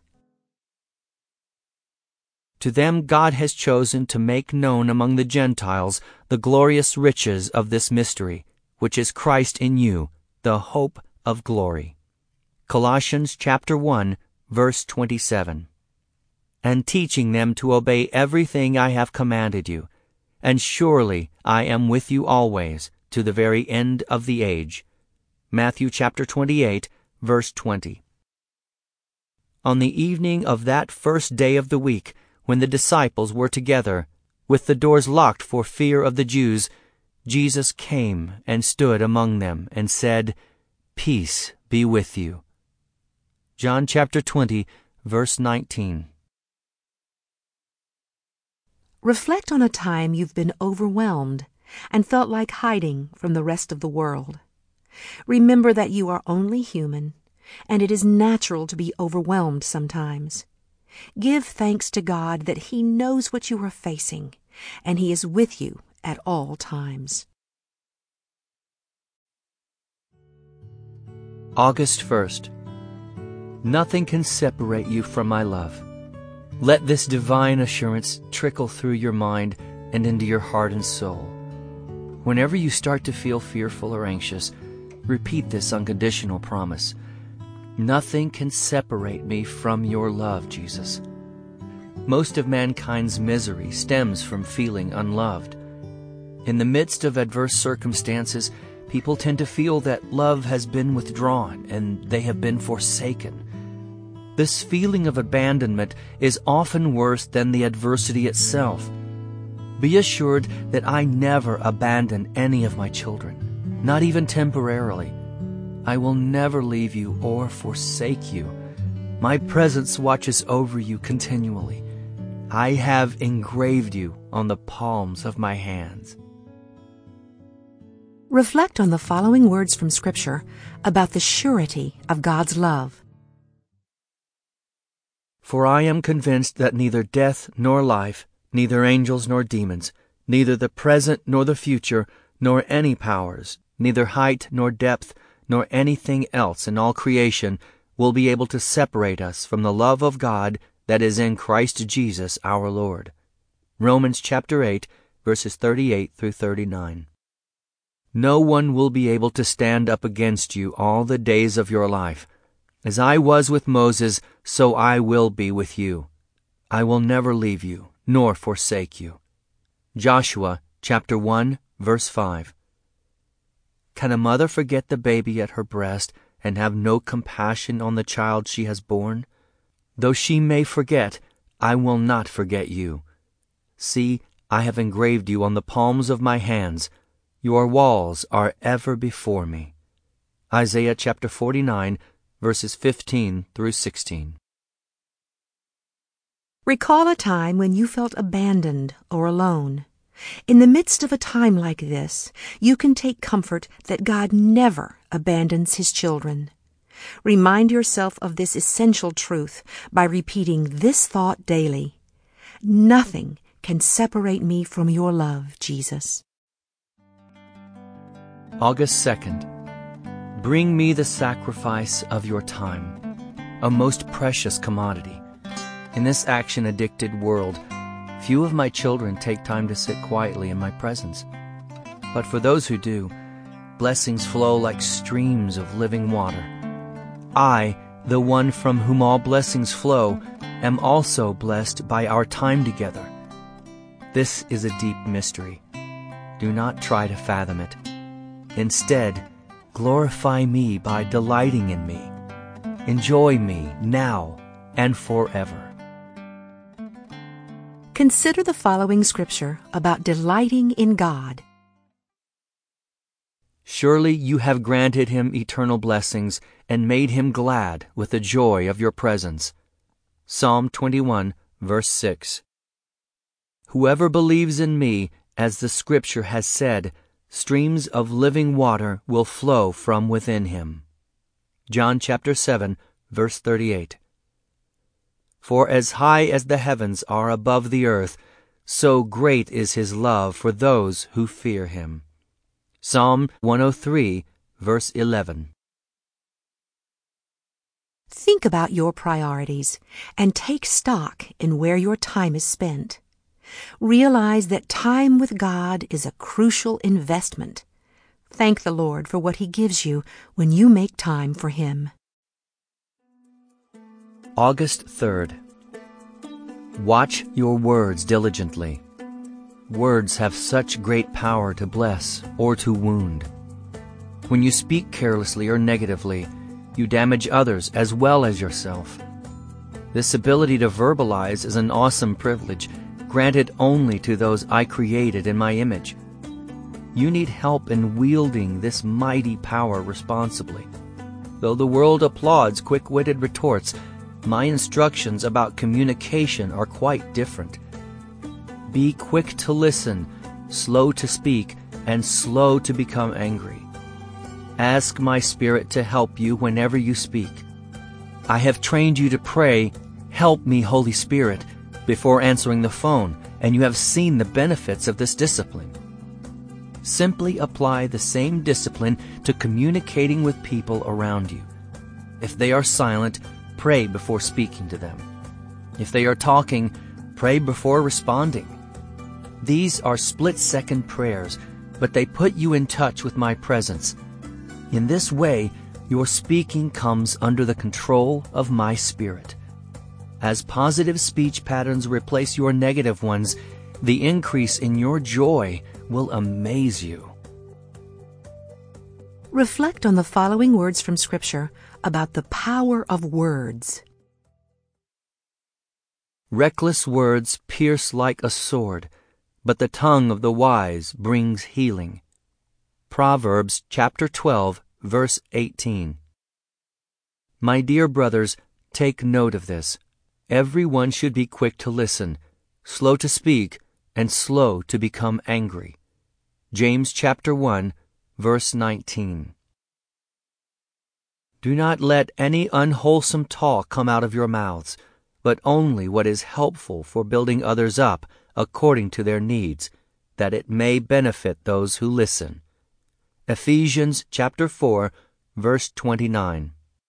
To them God has chosen to make known among the Gentiles the glorious riches of this mystery, which is Christ in you, the hope of glory. Colossians chapter one, verse twenty-seven. And teaching them to obey everything I have commanded you, and surely I am with you always, to the very end of the age. Matthew chapter twenty-eight, verse twenty. On the evening of that first day of the week, when the disciples were together, with the doors locked for fear of the Jews, Jesus came and stood among them and said, "Peace be with you." John chapter twenty, verse nineteen. Reflect on a time you've been overwhelmed and felt like hiding from the rest of the world. Remember that you are only human, and it is natural to be overwhelmed sometimes. Give thanks to God that He knows what you are facing, and He is with you at all times. August first. Nothing can separate you from my love. Let this divine assurance trickle through your mind and into your heart and soul. Whenever you start to feel fearful or anxious, repeat this unconditional promise. Nothing can separate me from your love, Jesus. Most of mankind's misery stems from feeling unloved. In the midst of adverse circumstances, people tend to feel that love has been withdrawn and they have been forsaken. This feeling of abandonment is often worse than the adversity itself. Be assured that I never abandon any of my children, not even temporarily. I will never leave you or forsake you. My presence watches over you continually. I have engraved you on the palms of my hands. Reflect on the following words from Scripture about the surety of God's love. For I am convinced that neither death nor life, neither angels nor demons, neither the present nor the future, nor any powers, neither height nor depth, nor anything else in all creation will be able to separate us from the love of God that is in Christ Jesus our Lord. Romans chapter eight, verses thirty-eight through thirty-nine. No one will be able to stand up against you all the days of your life. As I was with Moses, so I will be with you. I will never leave you, nor forsake you. Joshua chapter one, verse five. Can a mother forget the baby at her breast and have no compassion on the child she has borne? Though she may forget, I will not forget you. See, I have engraved you on the palms of my hands. Your walls are ever before me. Isaiah chapter forty-nine, verses fifteen through sixteen. Recall a time when you felt abandoned or alone. In the midst of a time like this, you can take comfort that God never abandons His children. Remind yourself of this essential truth by repeating this thought daily. Nothing can separate me from your love, Jesus. August second. Bring me the sacrifice of your time, a most precious commodity. In this action-addicted world, few of my children take time to sit quietly in my presence. But for those who do, blessings flow like streams of living water. I, the one from whom all blessings flow, am also blessed by our time together. This is a deep mystery. Do not try to fathom it. Instead, glorify me by delighting in me. Enjoy me now and forever. Consider the following scripture about delighting in God. Surely you have granted him eternal blessings and made him glad with the joy of your presence. Psalm twenty-one, verse six. Whoever believes in me, as the scripture has said, streams of living water will flow from within him. John chapter seven, verse thirty-eight. For as high as the heavens are above the earth, so great is his love for those who fear him. Psalm one oh three, verse eleven. Think about your priorities and take stock in where your time is spent. Realize that time with God is a crucial investment. Thank the Lord for what He gives you when you make time for Him. August third. Watch your words diligently. Words have such great power to bless or to wound. When you speak carelessly or negatively, you damage others as well as yourself. This ability to verbalize is an awesome privilege, granted only to those I created in my image. You need help in wielding this mighty power responsibly. Though the world applauds quick-witted retorts, my instructions about communication are quite different. Be quick to listen, slow to speak, and slow to become angry. Ask my Spirit to help you whenever you speak. I have trained you to pray, "Help me, Holy Spirit," before answering the phone, and you have seen the benefits of this discipline. Simply apply the same discipline to communicating with people around you. If they are silent, pray before speaking to them. If they are talking, pray before responding. These are split-second prayers, but they put you in touch with my presence. In this way, your speaking comes under the control of my Spirit. As positive speech patterns replace your negative ones, the increase in your joy will amaze you. Reflect on the following words from Scripture about the power of words. Reckless words pierce like a sword, but the tongue of the wise brings healing. Proverbs chapter twelve, verse eighteen. My dear brothers, take note of this. Everyone should be quick to listen, slow to speak, and slow to become angry. James chapter one, verse nineteen. Do not let any unwholesome talk come out of your mouths, but only what is helpful for building others up according to their needs, that it may benefit those who listen. Ephesians chapter four, verse twenty-nine.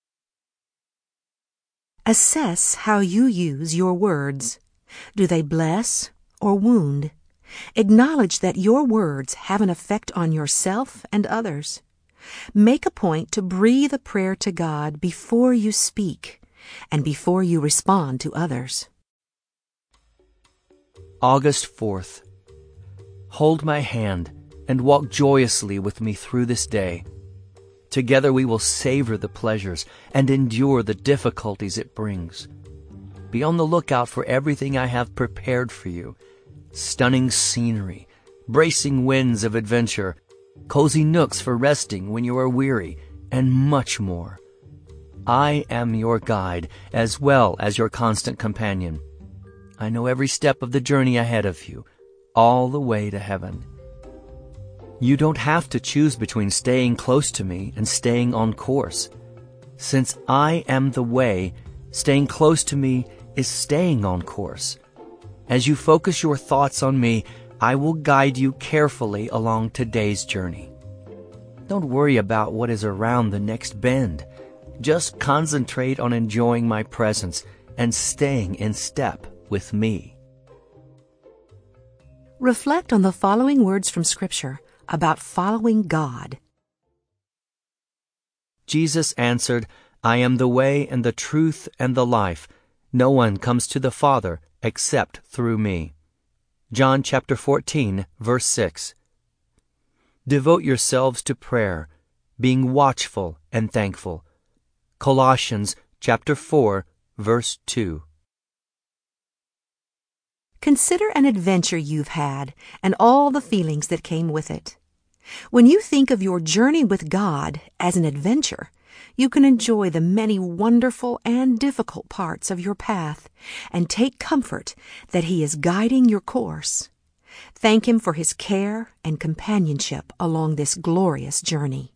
Assess how you use your words. Do they bless or wound? Acknowledge that your words have an effect on yourself and others. Make a point to breathe a prayer to God before you speak and before you respond to others. August fourth. Hold my hand and walk joyously with me through this day. Together we will savor the pleasures and endure the difficulties it brings. Be on the lookout for everything I have prepared for you. Stunning scenery, bracing winds of adventure, cozy nooks for resting when you are weary, and much more. I am your guide as well as your constant companion. I know every step of the journey ahead of you, all the way to heaven. You don't have to choose between staying close to me and staying on course. Since I am the way, staying close to me is staying on course. As you focus your thoughts on me, I will guide you carefully along today's journey. Don't worry about what is around the next bend. Just concentrate on enjoying my presence and staying in step with me. Reflect on the following words from Scripture about following God. Jesus answered, I am the way and the truth and the life. No one comes to the Father except through me. John chapter fourteen, verse six. Devote yourselves to prayer, being watchful and thankful. Colossians chapter four, verse two. Consider an adventure you've had and all the feelings that came with it. When you think of your journey with God as an adventure, you can enjoy the many wonderful and difficult parts of your path and take comfort that He is guiding your course. Thank Him for His care and companionship along this glorious journey.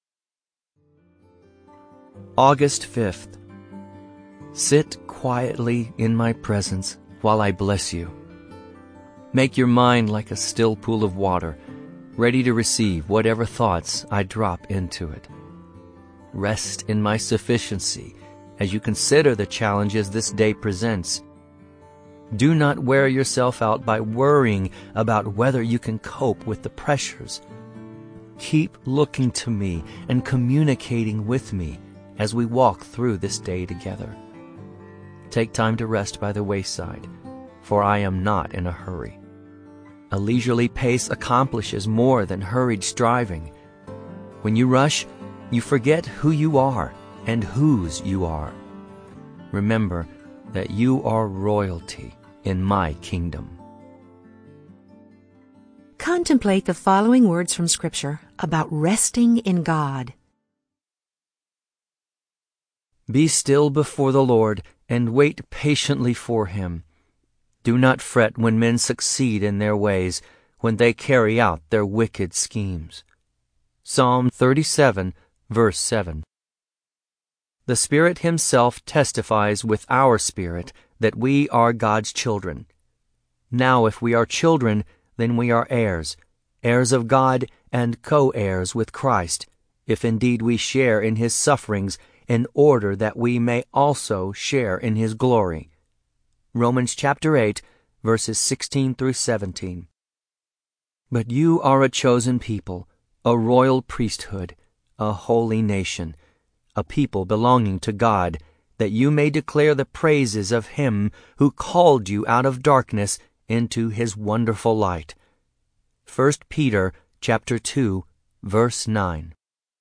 August fifth. Sit quietly in my presence while I bless you. Make your mind like a still pool of water, ready to receive whatever thoughts I drop into it. Rest in my sufficiency as you consider the challenges this day presents. Do not wear yourself out by worrying about whether you can cope with the pressures. Keep looking to me and communicating with me as we walk through this day together. Take time to rest by the wayside, for I am not in a hurry. A leisurely pace accomplishes more than hurried striving. When you rush, you forget who you are and whose you are. Remember that you are royalty in my kingdom. Contemplate the following words from Scripture about resting in God. Be still before the Lord and wait patiently for Him. Do not fret when men succeed in their ways, when they carry out their wicked schemes. Psalm thirty-seven, verse seven. The Spirit Himself testifies with our spirit that we are God's children. Now if we are children, then we are heirs, heirs of God and co-heirs with Christ, if indeed we share in His sufferings, in order that we may also share in His glory. Romans chapter eight, verses sixteen through seventeen. But you are a chosen people, a royal priesthood, a holy nation, a people belonging to God, that you may declare the praises of Him who called you out of darkness into His wonderful light. First Peter chapter two, verse nine.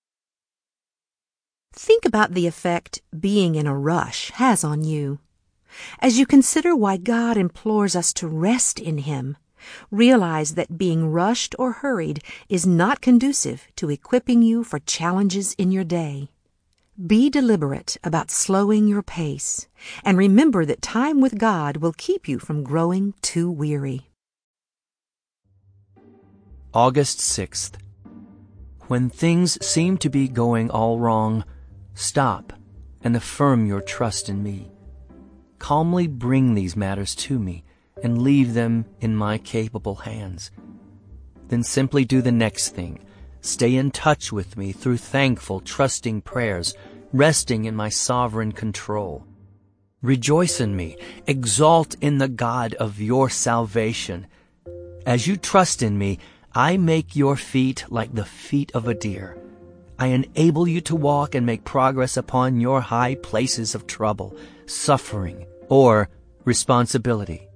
Think about the effect being in a rush has on you. As you consider why God implores us to rest in Him, realize that being rushed or hurried is not conducive to equipping you for challenges in your day. Be deliberate about slowing your pace, and remember that time with God will keep you from growing too weary. August sixth. When things seem to be going all wrong, stop and affirm your trust in me. Calmly bring these matters to me and leave them in my capable hands. Then simply do the next thing. Stay in touch with me through thankful, trusting prayers, resting in my sovereign control. Rejoice in me. Exalt in the God of your salvation. As you trust in me, I make your feet like the feet of a deer. I enable you to walk and make progress upon your high places of trouble, suffering, or responsibility.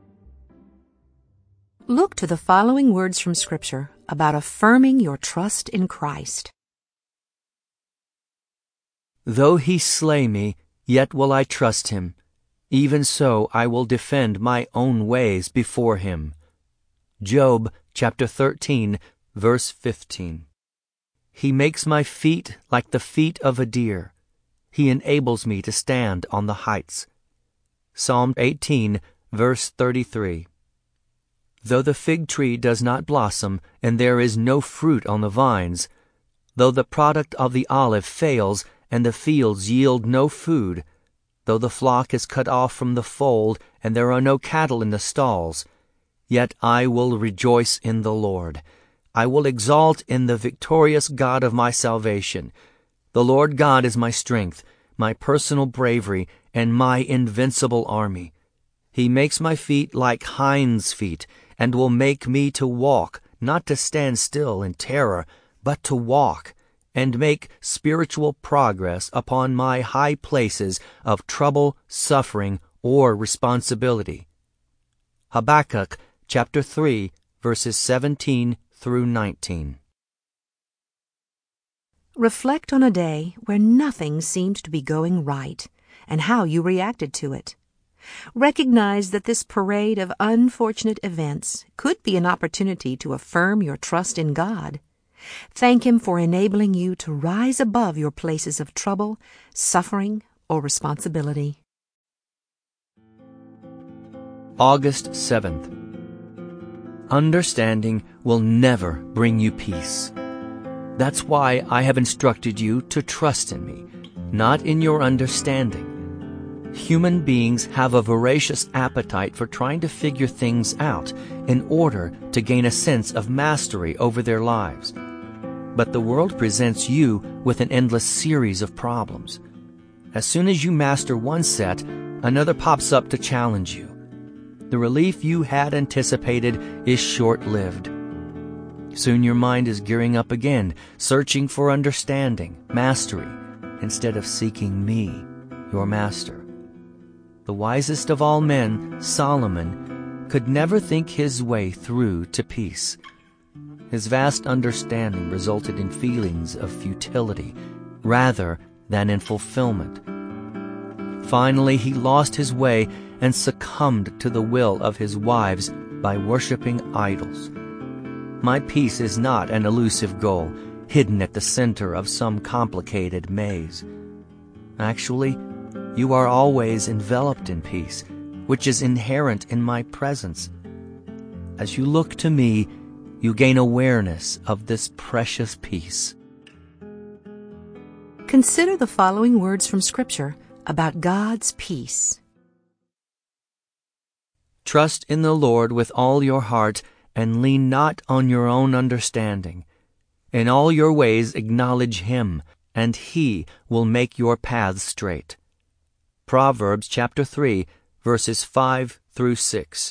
Look to the following words from Scripture about affirming your trust in Christ. Though He slay me, yet will I trust Him. Even so I will defend my own ways before Him. Job chapter thirteen, verse fifteen. He makes my feet like the feet of a deer. He enables me to stand on the heights. Psalm eighteen, verse thirty-three. Though the fig tree does not blossom, and there is no fruit on the vines, though the product of the olive fails, and the fields yield no food, though the flock is cut off from the fold, and there are no cattle in the stalls, yet I will rejoice in the Lord. I will exalt in the victorious God of my salvation. The Lord God is my strength, my personal bravery, and my invincible army. He makes my feet like hinds' feet, and will make me to walk, not to stand still in terror, but to walk, and make spiritual progress upon my high places of trouble, suffering, or responsibility. Habakkuk chapter three, verses seventeen through nineteen. Reflect on a day where nothing seemed to be going right and how you reacted to it. Recognize that this parade of unfortunate events could be an opportunity to affirm your trust in God. Thank Him for enabling you to rise above your places of trouble, suffering, or responsibility. August seventh. Understanding will never bring you peace. That's why I have instructed you to trust in me, not in your understanding. Human beings have a voracious appetite for trying to figure things out in order to gain a sense of mastery over their lives. But the world presents you with an endless series of problems. As soon as you master one set, another pops up to challenge you. The relief you had anticipated is short-lived. Soon your mind is gearing up again, searching for understanding, mastery, instead of seeking me, your master. The wisest of all men, Solomon, could never think his way through to peace. His vast understanding resulted in feelings of futility rather than in fulfillment. Finally, he lost his way and succumbed to the will of his wives by worshiping idols. My peace is not an elusive goal, hidden at the center of some complicated maze. Actually, you are always enveloped in peace, which is inherent in my presence. As you look to me, you gain awareness of this precious peace. Consider the following words from Scripture about God's peace. Trust in the Lord with all your heart, and lean not on your own understanding. In all your ways acknowledge Him, and He will make your paths straight. Proverbs chapter three, verses five through six.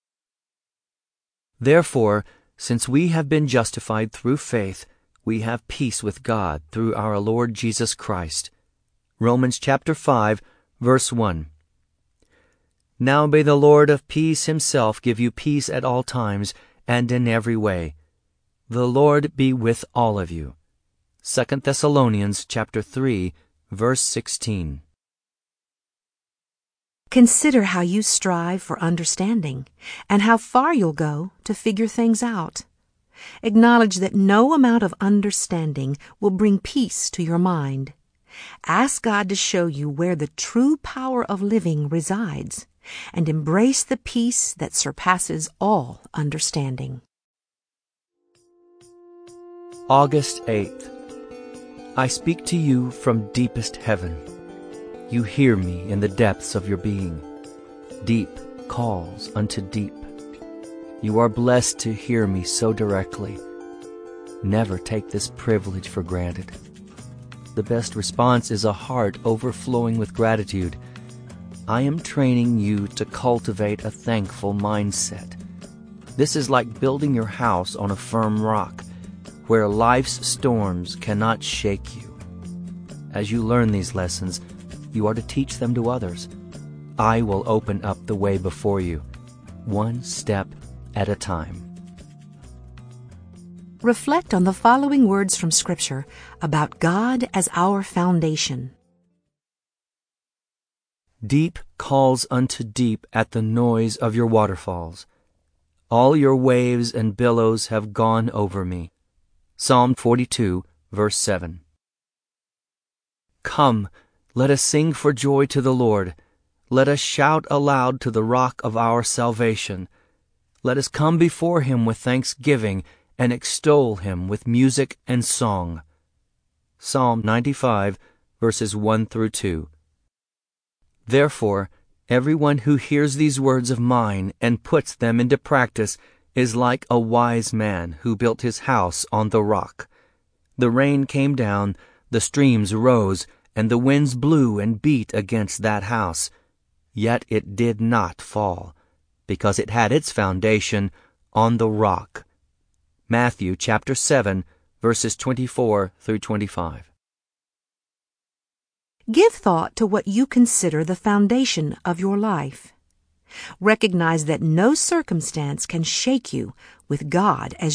Therefore, since we have been justified through faith, we have peace with God through our Lord Jesus Christ. Romans chapter five, verse one. Now may the Lord of peace Himself give you peace at all times and in every way. The Lord be with all of you. Second Thessalonians chapter three, verse sixteen. Consider how you strive for understanding and how far you'll go to figure things out. Acknowledge that no amount of understanding will bring peace to your mind. Ask God to show you where the true power of living resides, and embrace the peace that surpasses all understanding. August eighth. I speak to you from deepest heaven. You hear me in the depths of your being. Deep calls unto deep. You are blessed to hear me so directly. Never take this privilege for granted. The best response is a heart overflowing with gratitude. I am training you to cultivate a thankful mindset. This is like building your house on a firm rock, where life's storms cannot shake you. As you learn these lessons, you are to teach them to others. I will open up the way before you, one step at a time. Reflect on the following words from Scripture about God as our foundation. Deep calls unto deep at the noise of your waterfalls. All your waves and billows have gone over me. Psalm forty-two, verse seven. Come, let us sing for joy to the Lord. Let us shout aloud to the rock of our salvation. Let us come before Him with thanksgiving and extol Him with music and song. Psalm ninety-five, verses one through two. Therefore, everyone who hears these words of mine and puts them into practice is like a wise man who built his house on the rock. The rain came down, the streams rose, and the winds blew and beat against that house. Yet it did not fall, because it had its foundation on the rock. Matthew chapter seven, verses twenty-four through twenty-five. Give thought to what you consider the foundation of your life. Recognize that no circumstance can shake you with God as